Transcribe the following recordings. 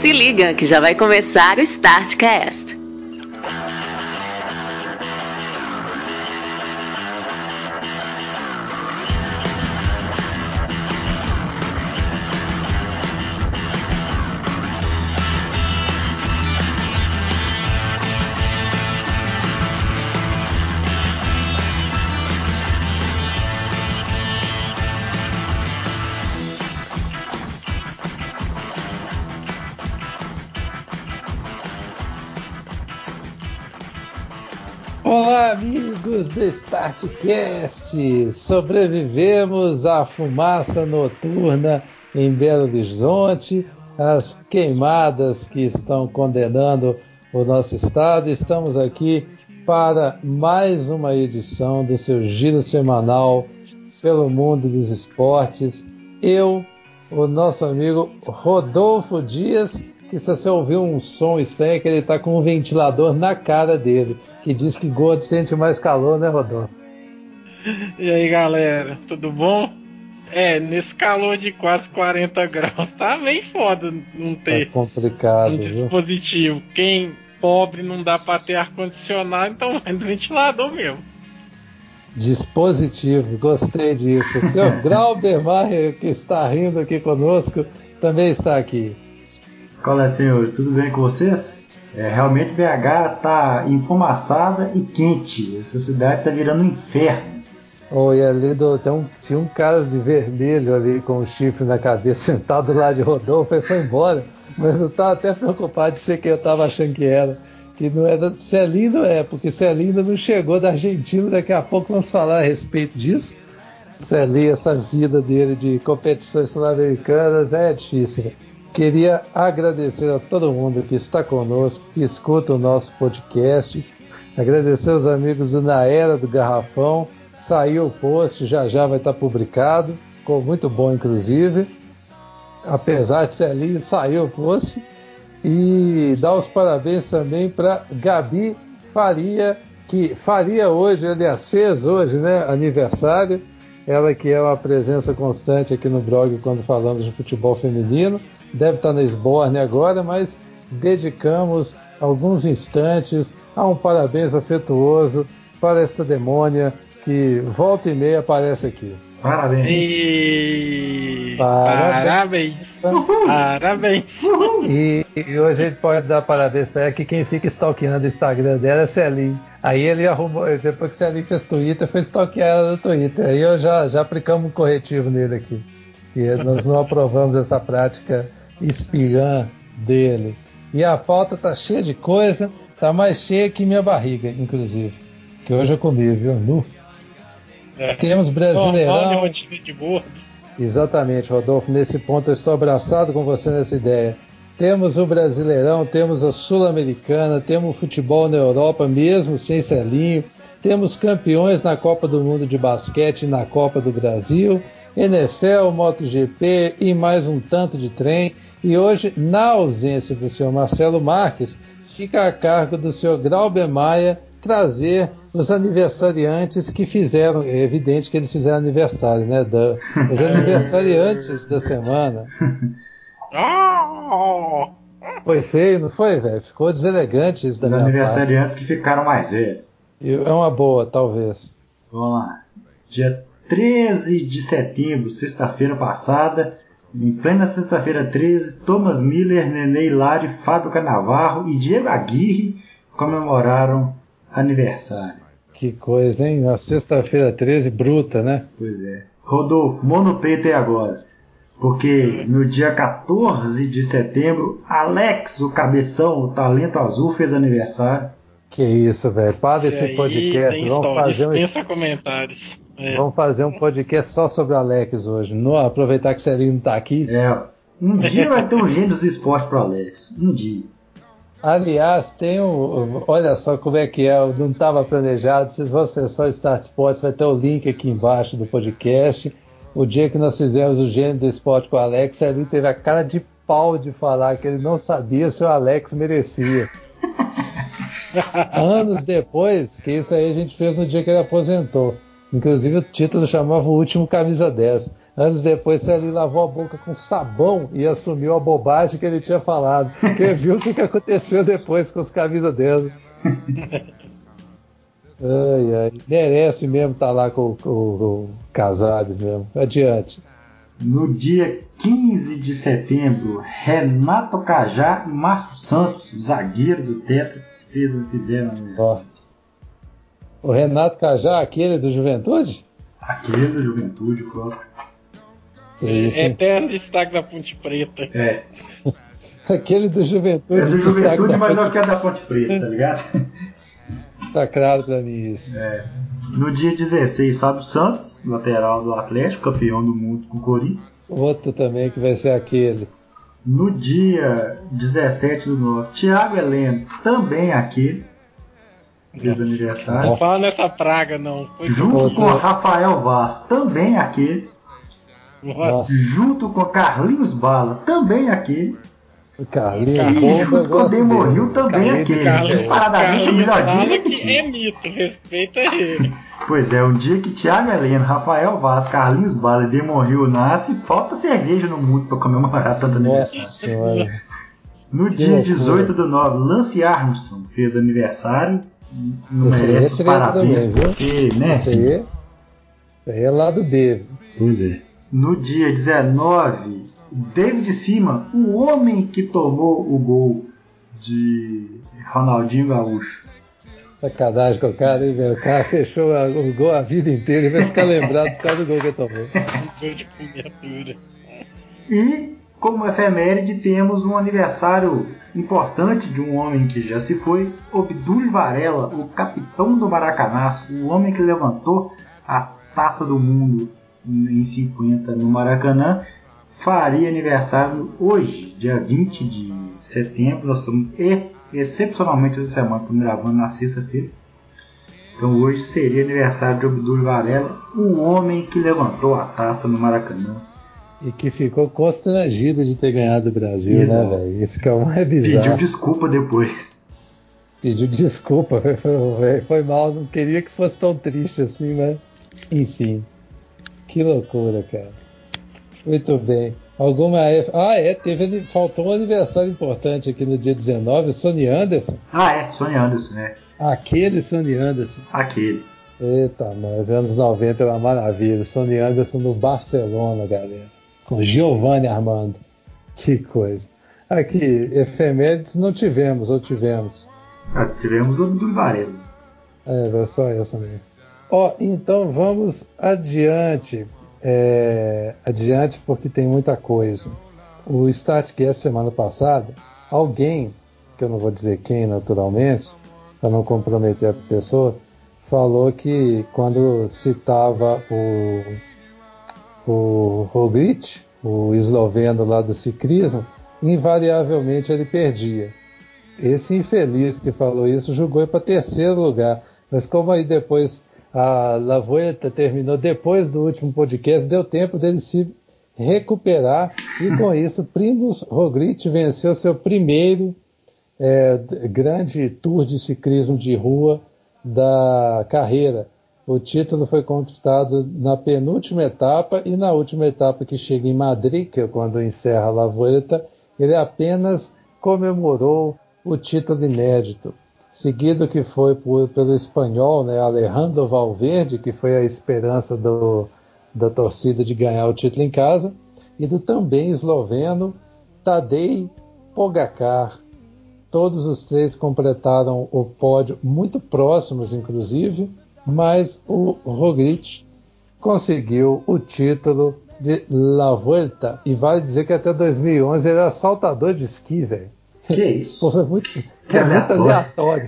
Se liga que já vai começar o Startcast. Olá, amigos do Startcast! Sobrevivemos à fumaça noturna em Belo Horizonte, às queimadas que estão condenando o nosso estado. Estamos aqui para mais uma edição do seu giro semanal pelo mundo dos esportes. Eu, o nosso amigo Rodolfo Dias, que se você ouvir um som estranho é que ele está com um ventilador na cara dele, que diz que gordo sente mais calor, né, Rodolfo? E aí, galera, tudo bom? Nesse calor de quase 40 graus, tá bem foda não ter Tá complicado, um viu? dispositivo. Quem pobre não dá pra ter ar-condicionado, então vai no ventilador mesmo. Dispositivo, gostei disso. O senhor Glauber Maia, que está rindo aqui conosco, também está aqui. Olá, senhores, tudo bem com vocês? Realmente BH tá enfumaçada e quente. Essa cidade tá virando um inferno. Oh, e ali tinha um cara de vermelho ali com o chifre na cabeça sentado lá de Rodolfo e foi embora. Mas eu estava até preocupado de ser quem eu estava achando que era. Que não era Celinho, não é, porque Celinho ainda não chegou da Argentina. Daqui a pouco vamos falar a respeito disso. Celinho, essa vida dele de competições sul-americanas é difícil, né? Queria agradecer a todo mundo que está conosco, que escuta o nosso podcast. Agradecer aos amigos do Na Era do Garrafão. Saiu o post, já vai estar publicado. Ficou muito bom, inclusive. Apesar de Celinho, saiu o post. E dar os parabéns também para Gabi Faria, que faria hoje, aliás, fez hoje, né, aniversário. Ela que é uma presença constante aqui no blog quando falamos de futebol feminino. Deve estar na Sborne agora, mas dedicamos alguns instantes a um parabéns afetuoso para esta demônia que volta e meia aparece aqui. Parabéns! Parabéns! Parabéns! E hoje a gente pode dar parabéns para ela, que quem fica stalkeando o Instagram dela é Celinho. Aí ele arrumou, depois que Celinho fez Twitter, foi stalkear ela no Twitter. Aí eu já aplicamos um corretivo nele aqui. E nós não aprovamos essa prática espiã dele. E a pauta tá cheia de coisa, tá mais cheia que minha barriga, inclusive. Que hoje eu comi, viu? Nu. Temos Brasileirão. Rotina de gordo. Exatamente, Rodolfo. Nesse ponto eu estou abraçado com você nessa ideia. Temos o Brasileirão, temos a Sul-Americana, temos o futebol na Europa, mesmo sem Celinho. Temos campeões na Copa do Mundo de basquete e na Copa do Brasil. NFL, MotoGP e mais um tanto de trem. E hoje, na ausência do senhor Marcelo Marques, fica a cargo do senhor Glauber Maia trazer os aniversariantes que fizeram, é evidente que eles fizeram aniversário, né? Os aniversariantes da semana. Foi feio, não foi, velho? Ficou deselegante isso da Os minha parte. aniversariantes que ficaram mais velhos. É uma boa, talvez. Vamos lá. Dia 13 de setembro, sexta-feira passada, em plena sexta-feira 13, Thomas Miller, Nenê Hilário, Fábio Canavarro e Diego Aguirre comemoraram aniversário. Que coisa, hein? Na sexta-feira 13, bruta, né? Pois é. Rodolfo, mão no peito aí agora. Porque no dia 14 de setembro, Alex, o cabeção, o talento azul, fez aniversário. Que isso, velho. Para esse podcast. Comentários. Vamos fazer um podcast só sobre o Alex hoje. Não, aproveitar que o Celinho não tá aqui. Um dia vai ter um Gênios do Esporte pro Alex. Um dia. Aliás, tem olha só como é que é, não estava planejado. Vocês vão acessar o Start Sports, vai ter o link aqui embaixo do podcast. O dia que nós fizemos o Gênio do Esporte com o Alex, ele teve a cara de pau de falar que ele não sabia se o Alex merecia. Anos depois, que isso aí a gente fez no dia que ele aposentou. Inclusive o título chamava O Último Camisa 10. Anos depois, Celinho lavou a boca com sabão e assumiu a bobagem que ele tinha falado. Porque viu o que aconteceu depois com os camisas dela. Ai, ai. Merece mesmo estar lá com Casares mesmo. Adiante. No dia 15 de setembro, Renato Cajá e Márcio Santos, zagueiro do Tetra, fizeram aniversário. O Renato Cajá, aquele do Juventude? Aquele do Juventude, próprio. Eterno destaque da Ponte Preta. É. Aquele do Juventude. É do Juventude, mas é o que é da Ponte Preta, tá ligado? Tá claro pra mim isso. É. No dia 16, Fábio Santos, lateral do Atlético, campeão do mundo com o Corinthians. Outro também que vai ser aquele. No dia 17 do 9, Thiago Heleno, também aquele. Fez aniversário. Não fala nessa praga, não. Junto com Rafael Vaz, também aquele. Nossa. Junto com Carlinhos Bala, também aquele. Carlinhos E junto com o Demorril, também aquele. Disparadamente o melhorzinho é esse aqui. É mito, respeita ele. Pois é, um dia que Thiago Heleno, Rafael Vaz, Carlinhos Bala e Demorril nasce, falta cerveja no mundo pra comemorar tanto aniversário. No dia 18 do 9, Lance Armstrong fez aniversário. Não merece os parabéns, também, porque, né? Isso aí é lá do B. Pois é. No dia 19, David Seaman, o homem que tomou o gol de Ronaldinho Gaúcho. Sacanagem com o cara, hein, velho? O cara fechou o gol a vida inteira e vai ficar lembrado por causa do gol que ele tomou. Gol de cobertura. E, como efeméride, temos um aniversário importante de um homem que já se foi, Obdúlio Varela, o capitão do Maracanaço, o homem que levantou a Taça do Mundo em 50 no Maracanã, faria aniversário hoje, dia 20 de setembro. Nós estamos excepcionalmente essa semana, estamos gravando na sexta-feira. Então hoje seria aniversário de Obdúlio Varela, o homem que levantou a taça no Maracanã. E que ficou constrangido de ter ganhado o Brasil, exato, né, velho? Isso que é o mais bizarro. Pediu desculpa depois. Pediu desculpa, foi mal, não queria que fosse tão triste assim, mas enfim. Que loucura, cara. Muito bem. Faltou um aniversário importante aqui no dia 19, Sonny Anderson. Sonny Anderson, né? Aquele Sonny Anderson. Aquele. Eita, mas anos 90 era uma maravilha. Sonny Anderson no Barcelona, galera. Com Giovanni Armando. Que coisa. Aqui, efemérides não tivemos, ou tivemos? Tivemos o do Varela. É só essa mesmo. Então vamos adiante. Adiante porque tem muita coisa. O Startcast semana passada, alguém, que eu não vou dizer quem naturalmente, para não comprometer a pessoa, falou que quando citava o Roglic, o esloveno lá do ciclismo, invariavelmente ele perdia. Esse infeliz que falou isso jogou para terceiro lugar, mas como aí depois a La Vuelta terminou depois do último podcast, deu tempo dele se recuperar e com isso Primož Roglic venceu seu primeiro grande tour de ciclismo de rua da carreira. O título foi conquistado na penúltima etapa e na última etapa que chega em Madrid, que é quando encerra a La Vuelta, ele apenas comemorou o título inédito. Seguido que foi pelo espanhol, né, Alejandro Valverde, que foi a esperança da torcida de ganhar o título em casa, e do também esloveno Tadej Pogačar. Todos os três completaram o pódio, muito próximos inclusive, mas o Roglic conseguiu o título de La Vuelta, e vale dizer que até 2011 ele era saltador de esqui, velho. Que isso? Pô, é muito aleatório.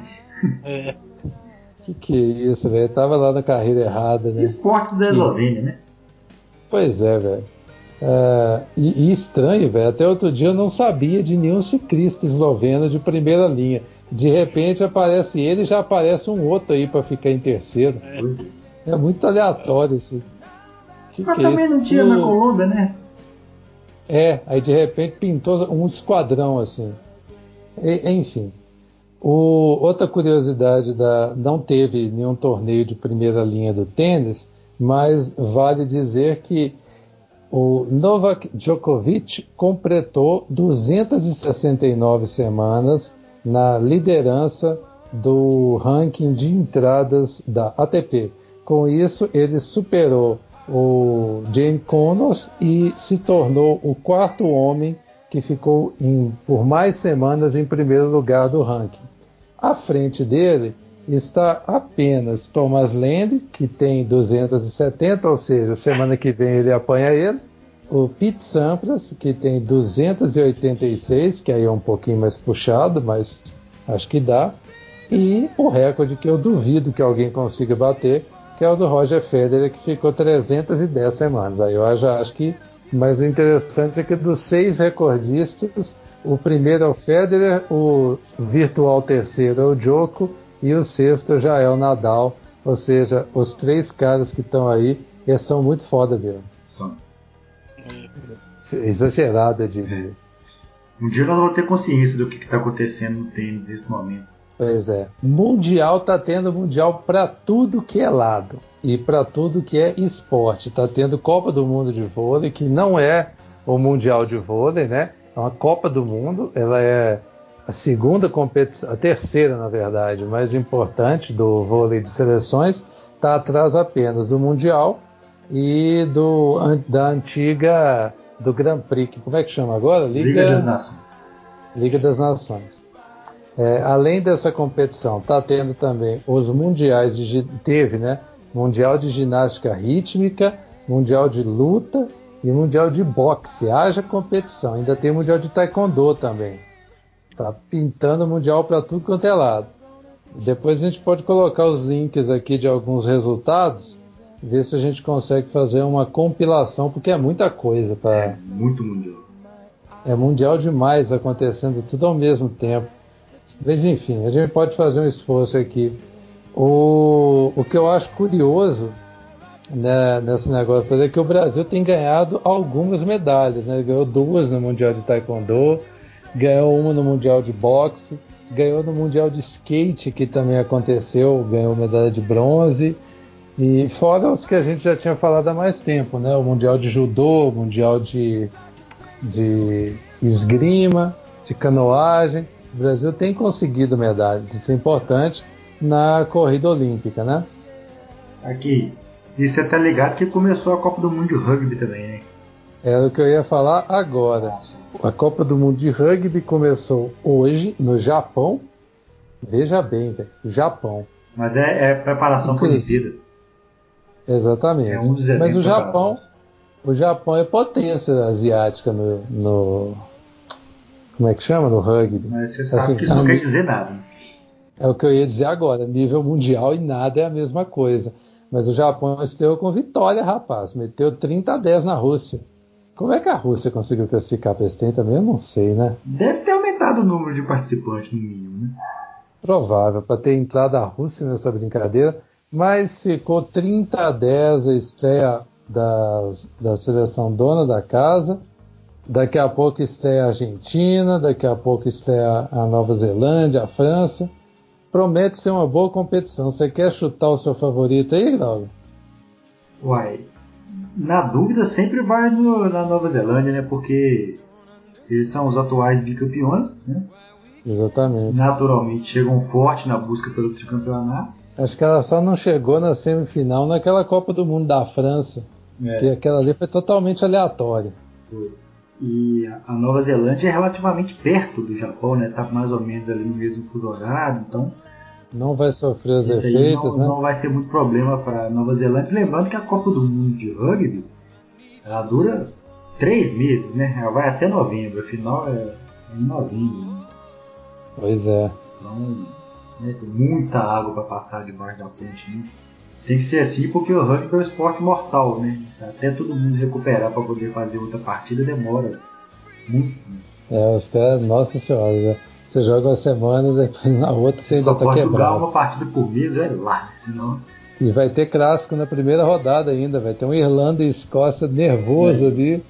Que é isso, velho? Tava lá na carreira errada, né? Esportes da Eslovênia, né? Pois é, velho. E estranho, velho. Até outro dia eu não sabia de nenhum ciclista esloveno de primeira linha. De repente aparece ele e já aparece um outro aí pra ficar em terceiro. É muito aleatório isso. Mas também não tinha na Colômbia, né? Aí de repente pintou um esquadrão assim. Enfim. Outra curiosidade, não teve nenhum torneio de primeira linha do tênis, mas vale dizer que O Novak Djokovic completou 269 semanas na liderança do ranking de entradas da ATP. Com isso, ele superou o James Connors e se tornou o quarto homem que ficou por mais semanas em primeiro lugar do ranking. À frente dele está apenas Thomas Lendl, que tem 270, ou seja, semana que vem ele apanha ele. O Pete Sampras, que tem 286, que aí é um pouquinho mais puxado, mas acho que dá. E o recorde que eu duvido que alguém consiga bater, que é o do Roger Federer, que ficou 310 semanas. Aí eu já acho que... Mas o interessante é que dos 6 recordistas, o primeiro é o Federer, o virtual terceiro é o Djoko e o sexto já é o Nadal. Ou seja, os 3 caras que estão aí, eles são muito foda mesmo. São. Exagerado, eu diria. Um dia nós vamos ter consciência do que está acontecendo no tênis nesse momento. Pois é. Mundial tá tendo mundial para tudo que é lado e para tudo que é esporte. Tá tendo Copa do Mundo de vôlei, que não é o Mundial de vôlei, né? É uma Copa do Mundo, ela é a segunda competição, a terceira, na verdade, mais importante do vôlei de seleções. Tá atrás apenas do Mundial e da antiga do Grand Prix, como é que chama agora? Liga das Nações. Liga das Nações. Além dessa competição, está tendo também os mundiais teve, né? Mundial de ginástica rítmica, mundial de luta e mundial de boxe. Haja competição. Ainda tem mundial de taekwondo também. Tá pintando mundial para tudo quanto é lado. Depois a gente pode colocar os links aqui de alguns resultados, ver se a gente consegue fazer uma compilação, porque é muita coisa para. Muito mundial. É mundial demais acontecendo tudo ao mesmo tempo. Mas enfim, a gente pode fazer um esforço aqui. O que eu acho curioso, né, nesse negócio é que o Brasil tem ganhado algumas medalhas, né? Ganhou 2 no Mundial de Taekwondo, ganhou uma no Mundial de Boxe, ganhou no Mundial de Skate, que também aconteceu, ganhou medalha de bronze. E fora os que a gente já tinha falado há mais tempo, né? O Mundial de Judô, o Mundial de esgrima, de canoagem. O Brasil tem conseguido medalhas, isso é importante na corrida olímpica, né? Aqui, e você tá ligado que começou a Copa do Mundo de Rugby também, né? Era o que eu ia falar agora. A Copa do Mundo de Rugby começou hoje no Japão. Veja bem, velho, Japão. Mas é preparação para a Olimpíada. Exatamente. É um dos eventos. Mas o Japão é potência asiática no como é que chama? No rugby. Mas você sabe que isso não quer dizer nada. É o que eu ia dizer agora. Nível mundial e nada é a mesma coisa. Mas o Japão estreou com vitória, rapaz. Meteu 30-10 na Rússia. Como é que a Rússia conseguiu classificar para esse trem também? Eu não sei, né? Deve ter aumentado o número de participantes, no mínimo, né? Provável, para ter entrado a Rússia nessa brincadeira. Mas ficou 30-10 a estreia da seleção dona da casa. Daqui a pouco estreia a Argentina, daqui a pouco estreia a Nova Zelândia, a França. Promete ser uma boa competição. Você quer chutar o seu favorito aí, Glauber? Uai, na dúvida sempre vai na Nova Zelândia, né? Porque eles são os atuais bicampeões, né? Exatamente. Naturalmente chegam forte na busca pelo tricampeonato. Acho que ela só não chegou na semifinal naquela Copa do Mundo da França, que aquela ali foi totalmente aleatória. Foi. E a Nova Zelândia é relativamente perto do Japão, né? Tá mais ou menos ali no mesmo fuso horário, então não vai sofrer os isso efeitos, aí não vai ser muito problema para Nova Zelândia. Lembrando que a Copa do Mundo de Rugby ela dura 3 meses, né? Ela vai até novembro, afinal é em novembro. Né? Pois é. Então, né, tem muita água para passar debaixo da ponte, né? Tem que ser assim porque o rugby é um esporte mortal, né? Até todo mundo recuperar para poder fazer outra partida demora muito. Os caras, nossa senhora, né? Você joga uma semana e depois na outra você ainda só tá pode quebrado. jogar uma partida por mês, é lá, senão... E vai ter clássico na primeira rodada ainda, vai ter um Irlanda e Escócia nervoso ali.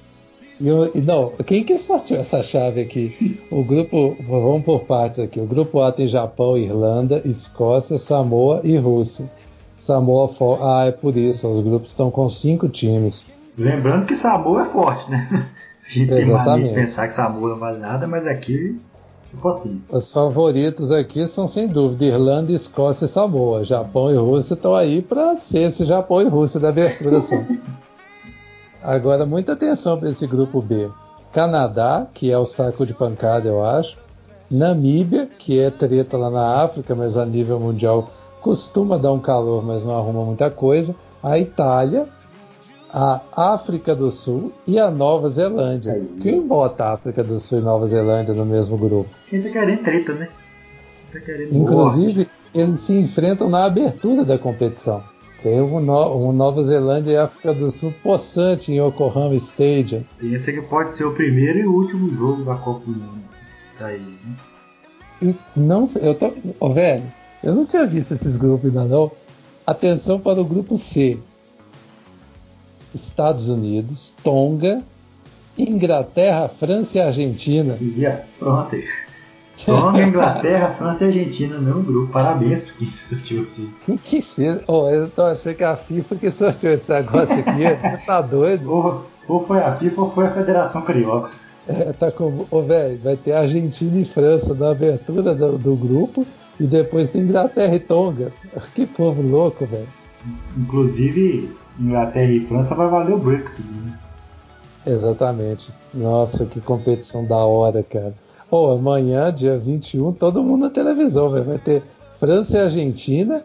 Não, quem que sorteou essa chave aqui? O grupo, vamos por partes aqui. O grupo A tem Japão, Irlanda, Escócia, Samoa e Rússia. Samoa é por isso, os grupos estão com 5 times. Lembrando que Samoa é forte, né? A gente tem mania de pensar que Samoa não vale nada, mas aqui é potência. Os favoritos aqui são, sem dúvida, Irlanda, Escócia e Samoa. Japão e Rússia estão aí para ser esse Japão e Rússia da abertura só. Agora, muita atenção para esse grupo B. Canadá, que é o saco de pancada, eu acho. Namíbia, que é treta lá na África, mas a nível mundial costuma dar um calor, mas não arruma muita coisa. A Itália, a África do Sul e a Nova Zelândia. Aí. Quem bota a África do Sul e Nova Zelândia no mesmo grupo? Quem tá querendo treta, né? Tá querendo Inclusive, morte. eles se enfrentam na abertura da competição. Tem um Nova Zelândia e África do Sul possante em Yokohama Stadium. Esse aqui pode ser o primeiro e o último jogo da Copa do Mundo. Tá aí, né? E não, velho, eu não tinha visto esses grupos ainda não. Atenção para o grupo C. Estados Unidos, Tonga, Inglaterra, França e Argentina. Pronto aí. Tonga, Inglaterra, França e Argentina no mesmo grupo. Parabéns por quem sorteou assim. Que fez? Eu tô achando que é a FIFA que sorteou esse negócio aqui. Você tá doido? Ou foi a FIFA ou foi a Federação Carioca. Tá como, velho, vai ter Argentina e França na abertura do grupo e depois tem Inglaterra e Tonga. Que povo louco, velho. Inclusive, Inglaterra e França vai valer o Brexit, né? Exatamente. Nossa, que competição da hora, cara. Amanhã, dia 21, todo mundo na televisão, véio. Vai ter França e Argentina,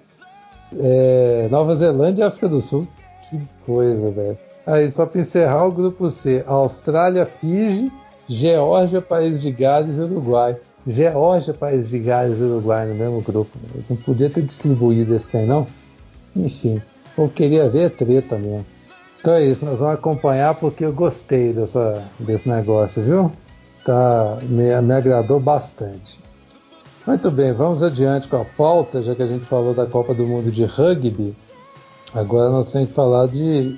Nova Zelândia e África do Sul. Que coisa, velho. Aí, só para encerrar o grupo C, Austrália, Fiji, Geórgia, País de Gales e Uruguai. Geórgia, País de Gales e Uruguai no mesmo grupo. Não podia ter distribuído esse trem, não? Enfim, eu queria ver a treta mesmo. Então é isso, nós vamos acompanhar porque eu gostei desse negócio, viu? Me agradou bastante. Muito bem, vamos adiante com a pauta, já que a gente falou da Copa do Mundo de Rugby. Agora nós temos que falar de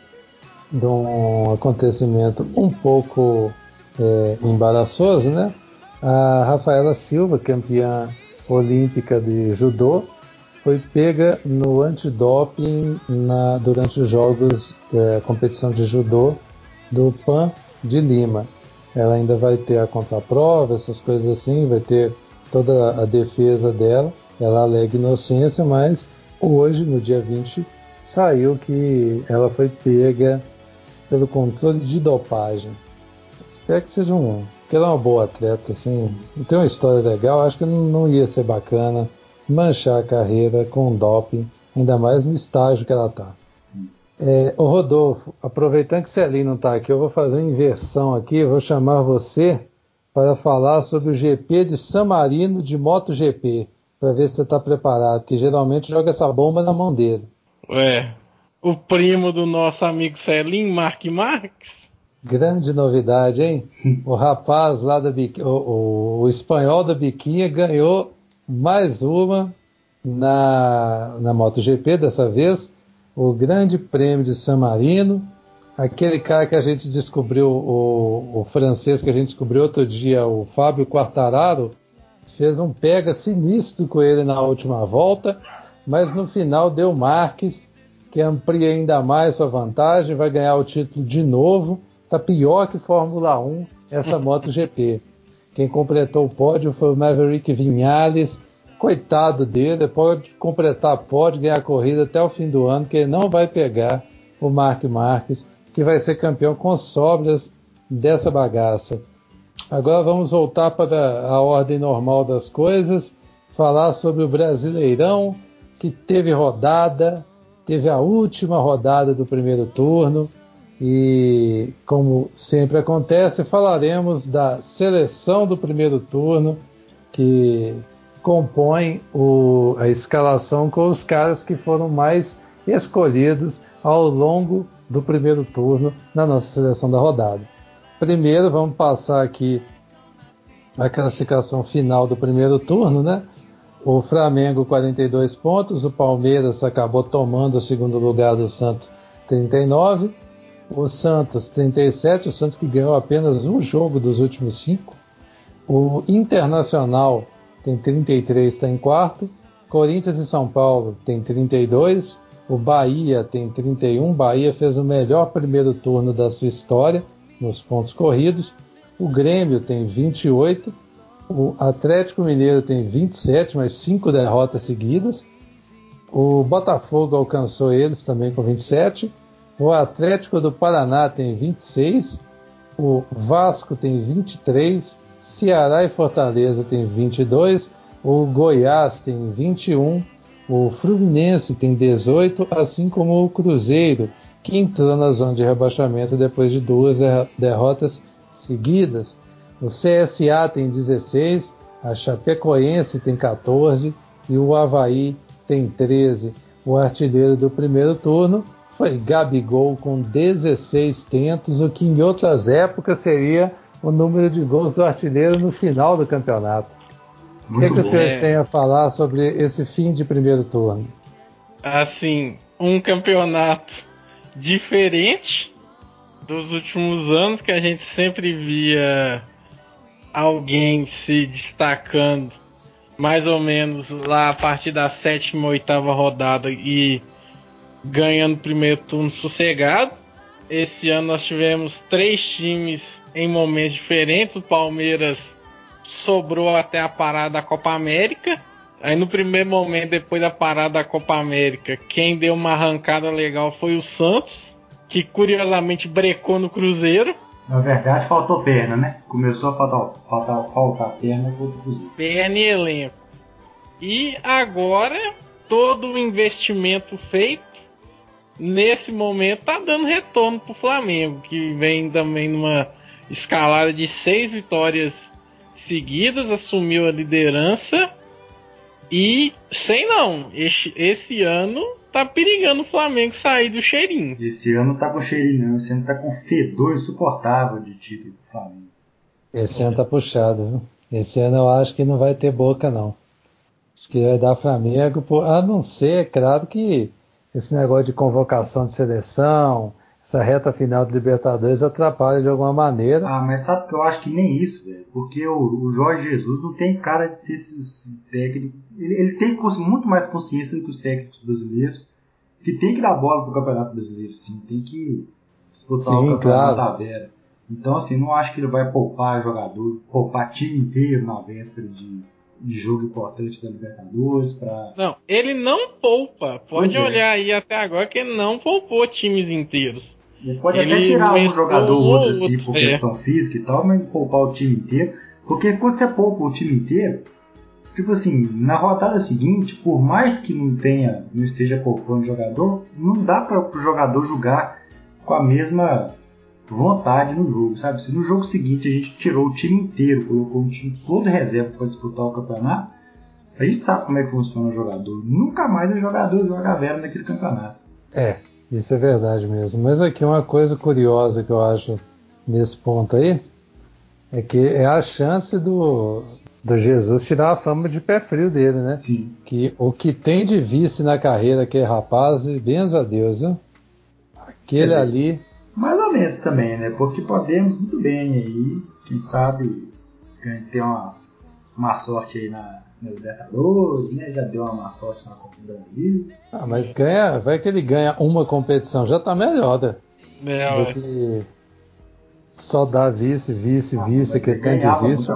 um acontecimento um pouco embaraçoso, né? A Rafaela Silva, campeã olímpica de judô, foi pega no antidoping durante os jogos competição de judô do PAN de Lima. Ela ainda vai ter a contraprova, essas coisas assim, vai ter toda a defesa dela. Ela alega inocência, mas hoje, no dia 20, saiu que ela foi pega pelo controle de dopagem. Espero que seja porque ela é uma boa atleta, assim, tem uma história legal, acho que não ia ser bacana manchar a carreira com doping, ainda mais no estágio que ela está. Ô Rodolfo, aproveitando que Celinho não está aqui, eu vou fazer uma inversão aqui, eu vou chamar você para falar sobre o GP de San Marino de MotoGP, para ver se você está preparado, que geralmente joga essa bomba na mão dele. O primo do nosso amigo Celinho, Mark Marques. Grande novidade, hein? O rapaz lá da o espanhol da biquinha ganhou mais uma na MotoGP, dessa vez o Grande Prêmio de San Marino. Aquele cara que a gente descobriu, o francês que a gente descobriu outro dia, o Fábio Quartararo, fez um pega sinistro com ele na última volta, mas no final deu Marques, que amplia ainda mais sua vantagem, vai ganhar o título de novo. Tá pior que Fórmula 1 essa MotoGP. Quem completou o pódio foi o Maverick Viñales. Coitado dele, pode completar pódio, ganhar a corrida até o fim do ano, que ele não vai pegar o Marc Marques, que vai ser campeão com sobras dessa bagaça. Agora vamos voltar para a ordem normal das coisas, falar sobre o Brasileirão, que teve a última rodada do primeiro turno, e, como sempre acontece, falaremos da seleção do primeiro turno, que compõe a escalação com os caras que foram mais escolhidos ao longo do primeiro turno na nossa seleção da rodada. Primeiro, vamos passar aqui a classificação final do primeiro turno, né? O Flamengo 42 pontos, o Palmeiras acabou tomando o segundo lugar do Santos 39, o Santos 37, o Santos que ganhou apenas um jogo dos últimos 5, o Internacional tem 33, está em quarto, Corinthians e São Paulo tem 32, O Bahia tem 31. Bahia fez o melhor primeiro turno da sua história nos pontos corridos. O Grêmio tem 28. O Atlético Mineiro tem 27, mas 5 derrotas seguidas. O Botafogo alcançou eles também com 27. O Atlético do Paraná tem 26. O Vasco tem 23. Ceará e Fortaleza tem 22. O Goiás tem 21. O Fluminense tem 18, assim como o Cruzeiro, que entrou na zona de rebaixamento depois de 2 derrotas seguidas. O CSA tem 16, a Chapecoense tem 14 e o Avaí tem 13. O artilheiro do primeiro turno foi Gabigol com 16 tentos, o que em outras épocas seria o número de gols do artilheiro no final do campeonato. O que os senhores têm a falar sobre esse fim de primeiro turno? Assim, um campeonato diferente dos últimos anos, que a gente sempre via alguém se destacando mais ou menos lá a partir da 7ª, 8ª rodada e ganhando o primeiro turno sossegado. Esse ano nós tivemos 3 times em momentos diferentes. O Palmeiras sobrou até a parada da Copa América. Aí no primeiro momento, depois da parada da Copa América, quem deu uma arrancada legal foi o Santos, que curiosamente brecou no Cruzeiro. Na verdade, faltou perna, né? Começou a faltar perna pro Cruzeiro. Perna e elenco. E agora, todo o investimento feito, nesse momento, tá dando retorno pro Flamengo, que vem também numa escalada de 6 vitórias seguidas, assumiu a liderança e esse ano tá perigando o Flamengo sair do cheirinho. Esse ano não tá com cheirinho não, esse ano tá com fedor insuportável de título do Flamengo. Esse ano tá puxado, viu? Esse ano eu acho que não vai ter boca não. Acho que vai dar Flamengo, a não ser, é claro, que esse negócio de convocação de seleção, essa reta final do Libertadores atrapalha de alguma maneira. Ah, mas sabe que eu acho que nem isso, velho. Porque o Jorge Jesus não tem cara de ser esses técnicos. Ele tem muito mais consciência do que os técnicos brasileiros, que tem que dar bola pro Campeonato Brasileiro, sim. Tem que disputar o Campeonato da Vera. Então, assim, não acho que ele vai poupar jogador, poupar time inteiro na véspera de jogo importante da Libertadores pra... Não, ele não poupa. Pode olhar aí até agora que ele não poupou times inteiros. Ele pode até tirar um jogador ou outro assim, por questão física e tal, mas poupar o time inteiro. Porque quando você poupa o time inteiro, tipo assim, na rodada seguinte, por mais que não esteja poupando o jogador, não dá para o jogador jogar com a mesma vontade no jogo, sabe? Se no jogo seguinte a gente tirou o time inteiro, colocou um time todo reserva para disputar o campeonato, a gente sabe como é que funciona o jogador. Nunca mais o jogador joga a vera naquele campeonato. Isso é verdade mesmo. Mas aqui uma coisa curiosa que eu acho nesse ponto aí é que é a chance do Jesus tirar a fama de pé frio dele, né? Sim. Que o que tem de vice na carreira, que é rapaz, benza a Deus, né? Aquele ali. Mais ou menos também, né? Porque podemos muito bem aí, quem sabe, ter uma sorte aí na Libertadores, né? Já deu uma má sorte na Copa do Brasil. Mas vai que ele ganha uma competição, já tá melhor, né? Do que só dar vice, que tem de vice.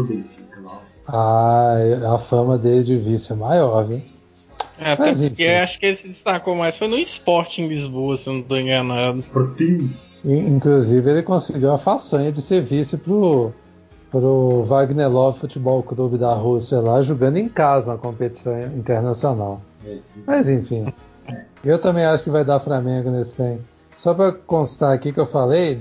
A fama dele de vice é maior, viu? Até porque acho que ele se destacou mais foi no Sport em Lisboa, se eu não estou enganado. Inclusive ele conseguiu a façanha de ser vice pro Wagner Love Futebol Clube da Rússia lá, jogando em casa uma competição internacional. Mas enfim, eu também acho que vai dar Flamengo nesse tempo. Só para constar aqui que eu falei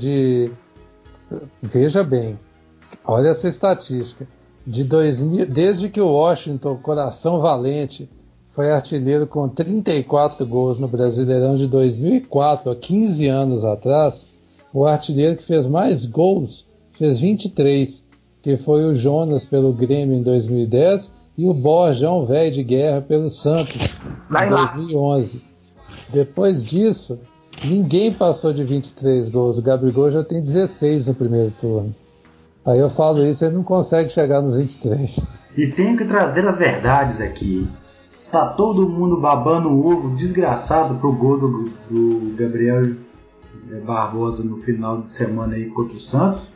veja bem, olha essa estatística. Desde que o Washington, coração valente, foi artilheiro com 34 gols no Brasileirão de 2004, há 15 anos atrás, o artilheiro que fez mais gols fez 23, que foi o Jonas pelo Grêmio em 2010 e o Borjão Velho de Guerra pelo Santos em 2011. Depois disso, ninguém passou de 23 gols. O Gabigol já tem 16 no primeiro turno. Aí eu falo isso, ele não consegue chegar nos 23. E tenho que trazer as verdades aqui. Tá todo mundo babando o ovo desgraçado pro gol do Gabriel Barbosa no final de semana aí contra o Santos.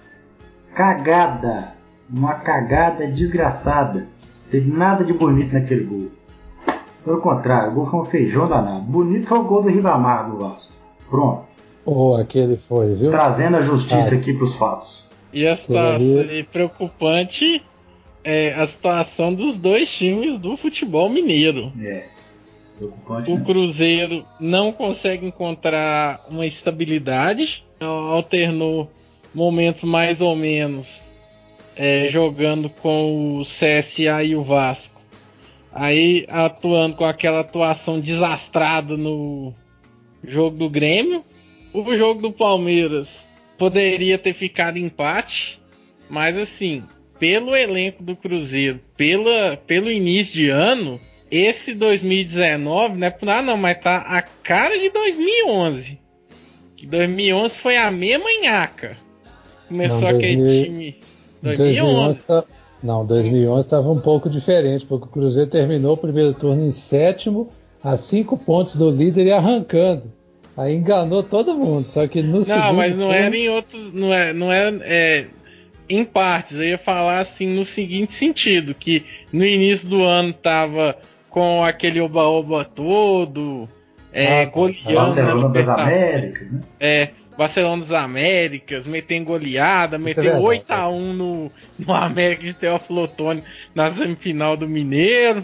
Cagada, uma cagada desgraçada. Teve nada de bonito naquele gol. Pelo contrário, o gol foi um feijão danado. Bonito foi o gol do Ribamar do Vasco. Pronto. Aquele foi, viu? Trazendo a justiça aqui pros fatos. E a situação preocupante é a situação dos dois times do futebol mineiro. Preocupante. O Cruzeiro não consegue encontrar uma estabilidade, alternou momentos mais ou menos jogando com o CSA e o Vasco, aí atuando com aquela atuação desastrada no jogo do Grêmio. O jogo do Palmeiras poderia ter ficado empate, mas assim, pelo elenco do Cruzeiro, pelo início de ano, esse 2019, né? Não, mas tá a cara de 2011. Que 2011 foi a mesma nhaca. Começou aquele time. 2011. 2011 estava um pouco diferente, porque o Cruzeiro terminou o primeiro turno em 7º, a 5 pontos do líder e arrancando. Aí enganou todo mundo, só que no segundo. Não, mas não turno... era em outros. Não era em partes. Eu ia falar assim no seguinte sentido: que no início do ano tava com aquele oba-oba todo, goleando. Barcelona das Américas, né? Barcelona das Américas, metendo goleada, meteu 8-1 no América de Teófilo Otoni na semifinal do Mineiro.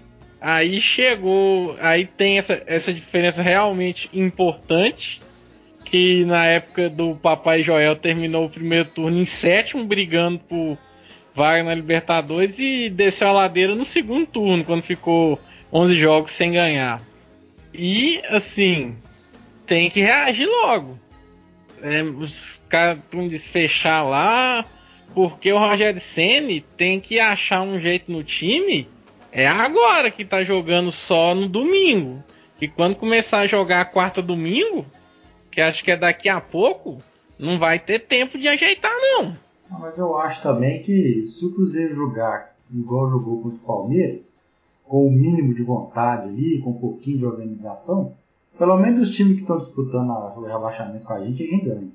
Aí chegou, aí tem essa diferença realmente importante, que na época do Papai Joel terminou o primeiro turno em 7º, brigando por vaga na Libertadores, e desceu a ladeira no segundo turno, quando ficou 11 jogos sem ganhar. E assim, tem que reagir logo. Os caras vão desfechar lá, porque o Rogério Ceni tem que achar um jeito no time. É agora que tá jogando só no domingo. Que quando começar a jogar quarta domingo, que acho que é daqui a pouco, não vai ter tempo de ajeitar, não. Mas eu acho também que se o Cruzeiro jogar igual jogou contra o Palmeiras, com o mínimo de vontade ali, com um pouquinho de organização, pelo menos os times que estão disputando o rebaixamento com a gente ganham.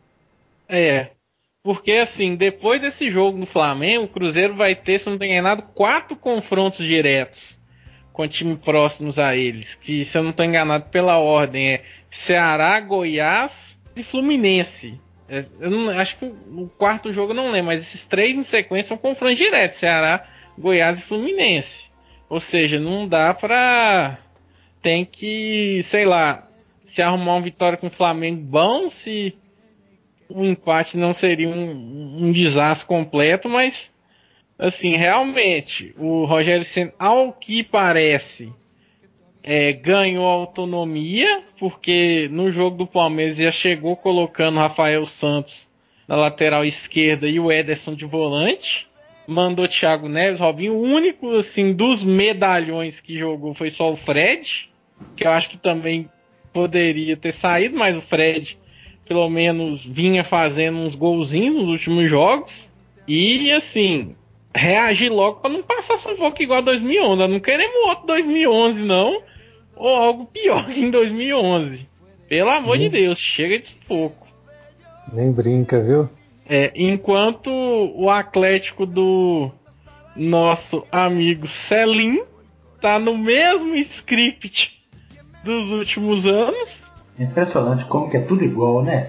Porque assim, depois desse jogo no Flamengo, o Cruzeiro vai ter, se não tem enganado, 4 confrontos diretos com times próximos a eles. Que, se eu não estou enganado pela ordem, é Ceará, Goiás e Fluminense. Acho que o quarto jogo eu não lembro, mas esses 3 em sequência são confrontos diretos: Ceará, Goiás e Fluminense. Ou seja, não dá pra... Tem que, sei lá, se arrumar uma vitória com o Flamengo, bom. Se um empate não seria um desastre completo, mas assim, realmente o Rogério Ceni, ao que parece, ganhou autonomia, porque no jogo do Palmeiras já chegou colocando o Rafael Santos na lateral esquerda e o Ederson de volante, mandou Thiago Neves, Robinho. O único assim dos medalhões que jogou foi só o Fred, que eu acho que também poderia ter saído, mas o Fred pelo menos vinha fazendo uns golzinhos nos últimos jogos. E assim, reagir logo para não passar sufoco igual a 2011. Nós não queremos outro 2011 não, ou algo pior que em 2011. Pelo amor de Deus, chega de sufoco. Nem brinca, viu? Enquanto o Atlético do nosso amigo Celim tá no mesmo script dos últimos anos. É impressionante como que é tudo igual, né?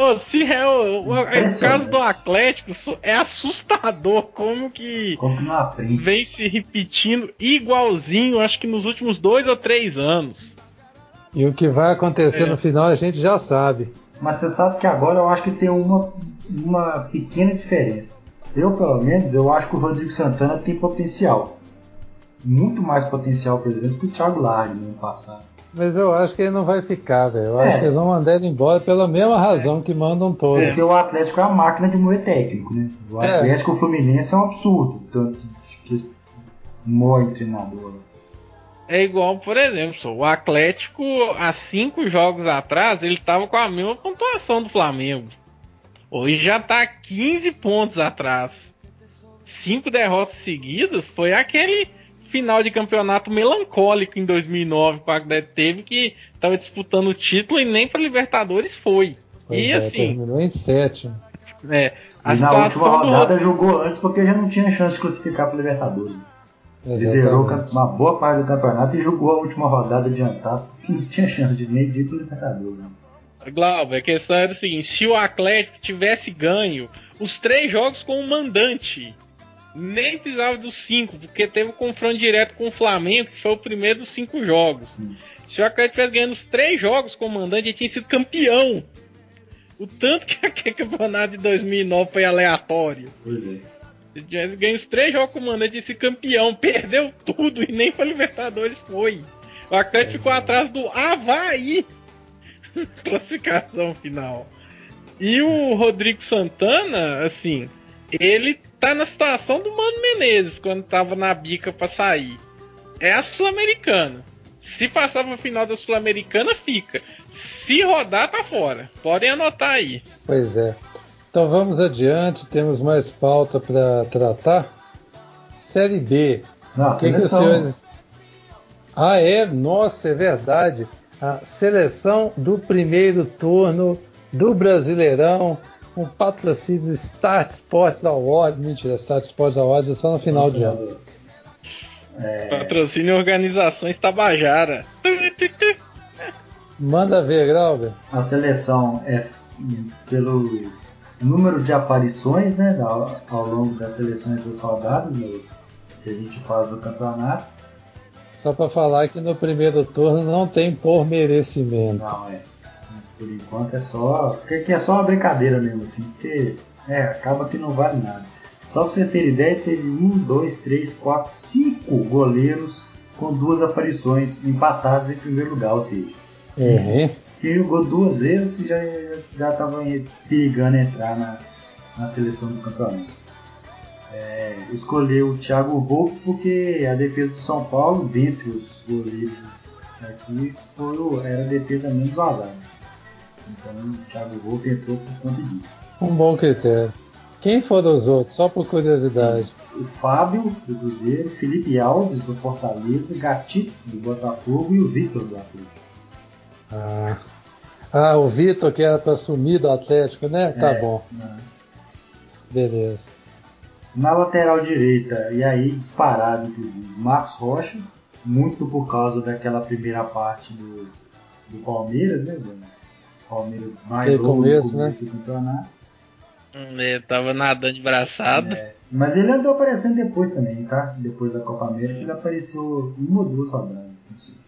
O caso do Atlético é assustador como que não aprende. Vem se repetindo igualzinho, acho que nos últimos 2 ou 3 anos. E o que vai acontecer no final a gente já sabe. Mas você sabe que agora eu acho que tem uma pequena diferença. Eu, pelo menos, eu acho que o Rodrigo Santana tem potencial. Muito mais potencial, por exemplo, que o Thiago Largue no ano passado. Mas eu acho que ele não vai ficar, velho. Eu acho que eles vão mandar ele embora pela mesma razão que mandam todos. Porque o Atlético é a máquina de moer técnico, né? O Atlético e o Fluminense é um absurdo. Tanto que moe treinador. É igual, por exemplo, o Atlético, há 5 jogos atrás, ele estava com a mesma pontuação do Flamengo. Hoje já está 15 pontos atrás. 5 derrotas seguidas foi aquele final de campeonato melancólico em 2009 que o Atlético teve, que estava disputando o título e nem para Libertadores foi. E assim, terminou em sétimo. E na última rodada jogou antes porque já não tinha chance de classificar para Libertadores. Liderou uma boa parte do campeonato e jogou a última rodada adiantada porque não tinha chance de nem ir para Libertadores. Glauber, a questão era o seguinte: se o Atlético tivesse ganho os 3 jogos com o mandante, nem precisava dos 5, porque teve um confronto direto com o Flamengo, que foi o primeiro dos 5 jogos. Sim. Se o Atlético tivesse ganhando os 3 jogos com o mandante, ele tinha sido campeão. O tanto que aquele campeonato de 2009 foi aleatório. Pois é. Se tivesse ganho os 3 jogos com o mandante, ia ser campeão. Perdeu tudo e nem para Libertadores foi. O Atlético ficou atrás do Avaí. Classificação final. E o Rodrigo Santana, assim, ele tá na situação do Mano Menezes quando tava na bica pra sair. É a Sul-Americana. Se passar pra final da Sul-Americana, fica. Se rodar, tá fora. Podem anotar aí. Pois é. Então vamos adiante, temos mais pauta para tratar. Série B. Nossa, que os senhores... Nossa, é verdade. A seleção do primeiro turno do Brasileirão, um patrocínio Start Sports Awards. Mentira, Start Sports Awards é só no final de ano. Patrocínio Organizações Tabajara. Manda ver, Glauber. A seleção é pelo número de aparições, né, ao longo das seleções das rodadas que a gente faz do campeonato. Só para falar que no primeiro turno não tem por merecimento. Não, por enquanto é só... Porque é só uma brincadeira mesmo, assim, porque acaba que não vale nada. Só para vocês terem ideia, teve 1, 2, 3, 4, 5 goleiros com 2 aparições empatados em primeiro lugar, ou seja, quem jogou 2 vezes já estava perigando entrar na seleção do campeonato. Escolheu o Thiago Volpe porque a defesa do São Paulo, dentre os goleiros aqui, era a defesa menos vazada. Então o Thiago Volpe entrou por conta disso. Um bom critério. Quem foram os outros? Só por curiosidade. Sim, o Fábio, do Cruzeiro, Felipe Alves, do Fortaleza, Gatito, do Botafogo e o Vitor, do Atlético. O Vitor, que era para assumir do Atlético, né? Tá bom. Beleza. Na lateral direita, e aí disparado, inclusive, Marcos Rocha, muito por causa daquela primeira parte do Palmeiras, né? O Palmeiras mais novo no começo do campeonato. Tava nadando de braçada. Mas ele andou aparecendo depois também, tá? Depois da Copa América, ele apareceu 1 ou 2 rodadas. Não sei.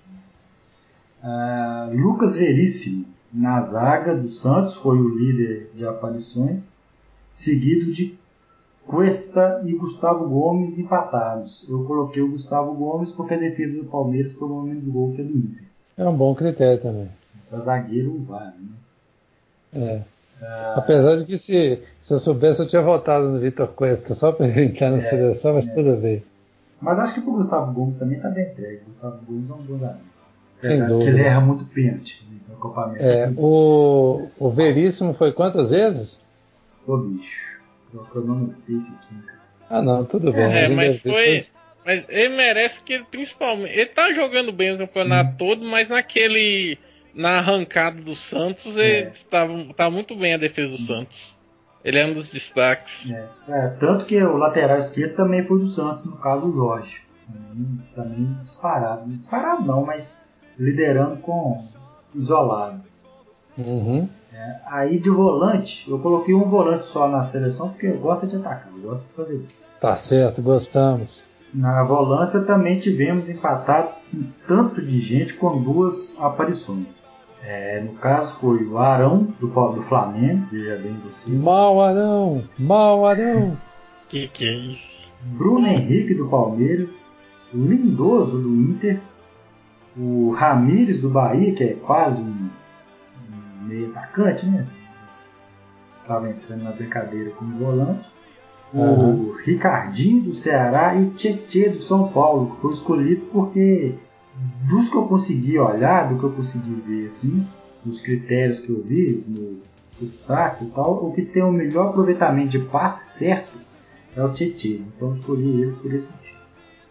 Lucas Veríssimo, na zaga do Santos, foi o líder de aparições, seguido de Cuesta e Gustavo Gomes empatados. Eu coloquei o Gustavo Gomes porque a defesa do Palmeiras tomou menos gol que a do Inter. É um bom critério também. Para zagueiro vale, né? Apesar de que se eu soubesse eu tinha votado no Vitor Cuesta só para ele entrar na seleção, mas tudo bem. Mas acho que pro Gustavo Gomes também tá bem entregue. O Gustavo Gomes é um bom zagueiro. Sem dúvida. Porque ele erra muito pênalti na Copa América. O Veríssimo foi quantas vezes? Ô bicho, eu não sei esse aqui, cara. Não, tudo bem. Mas ele merece que ele, principalmente. Ele tá jogando bem o campeonato todo, mas na arrancada do Santos, ele tá muito bem a defesa do Santos. Ele é um dos destaques. Tanto que o lateral esquerdo também foi do Santos, no caso o Jorge. Também disparado. Disparado não, mas liderando com isolado. Uhum. Aí de volante, eu coloquei um volante só na seleção porque eu gosto de atacar, eu gosto de fazer isso. Tá certo, gostamos. Na volância também tivemos empatado um tanto de gente com 2 aparições. No caso foi o Arão, do Flamengo, veja bem você. Mau Arão! Que é isso? Bruno Henrique, do Palmeiras. Lindoso, do Inter. O Ramires, do Bahia, que é quase um meio atacante, né? Estava entrando na brincadeira como volante. O Ricardinho, do Ceará, e o Tietê, do São Paulo, que foi escolhido porque dos que eu consegui olhar, do que eu consegui ver, assim, dos critérios que eu vi no Footstats e tal, o que tem o melhor aproveitamento de passe certo é o Tietê. Então eu escolhi ele por esse motivo.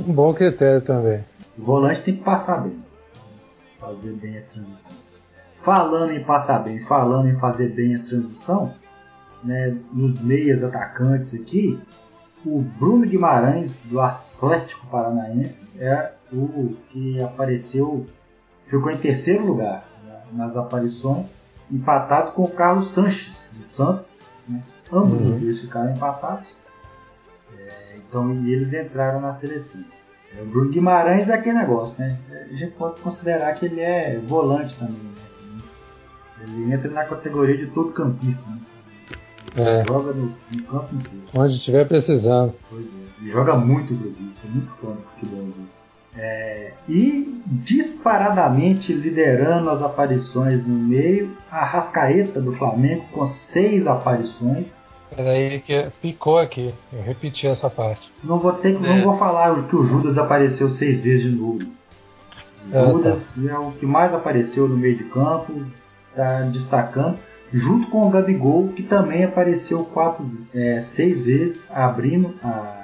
Um bom critério também. O volante tem que passar bem. Fazer bem a transição. Falando em passar bem, falando em fazer bem a transição, né, nos meias atacantes aqui, o Bruno Guimarães, do Atlético Paranaense, é o que apareceu, ficou em terceiro lugar, né, nas aparições, empatado com o Carlos Sanches, do Santos. Né, ambos os dois ficaram empatados. Então, e eles entraram na seleção. O Bruno Guimarães é aquele negócio, né? A gente pode considerar que ele é volante também, né? Ele entra na categoria de todo campista, né? Joga no campo inteiro. Onde estiver precisando. Pois é. Ele joga muito, inclusive. Sou muito fã do futebol dele. E disparadamente liderando as aparições no meio, a Arrascaeta do Flamengo com 6 aparições. Peraí que picou aqui. Eu repeti essa parte. Não vou falar que o Judas apareceu 6 vezes de novo. O Judas é o que mais apareceu no meio de campo, está destacando, junto com o Gabigol, que também apareceu 6 vezes, abrindo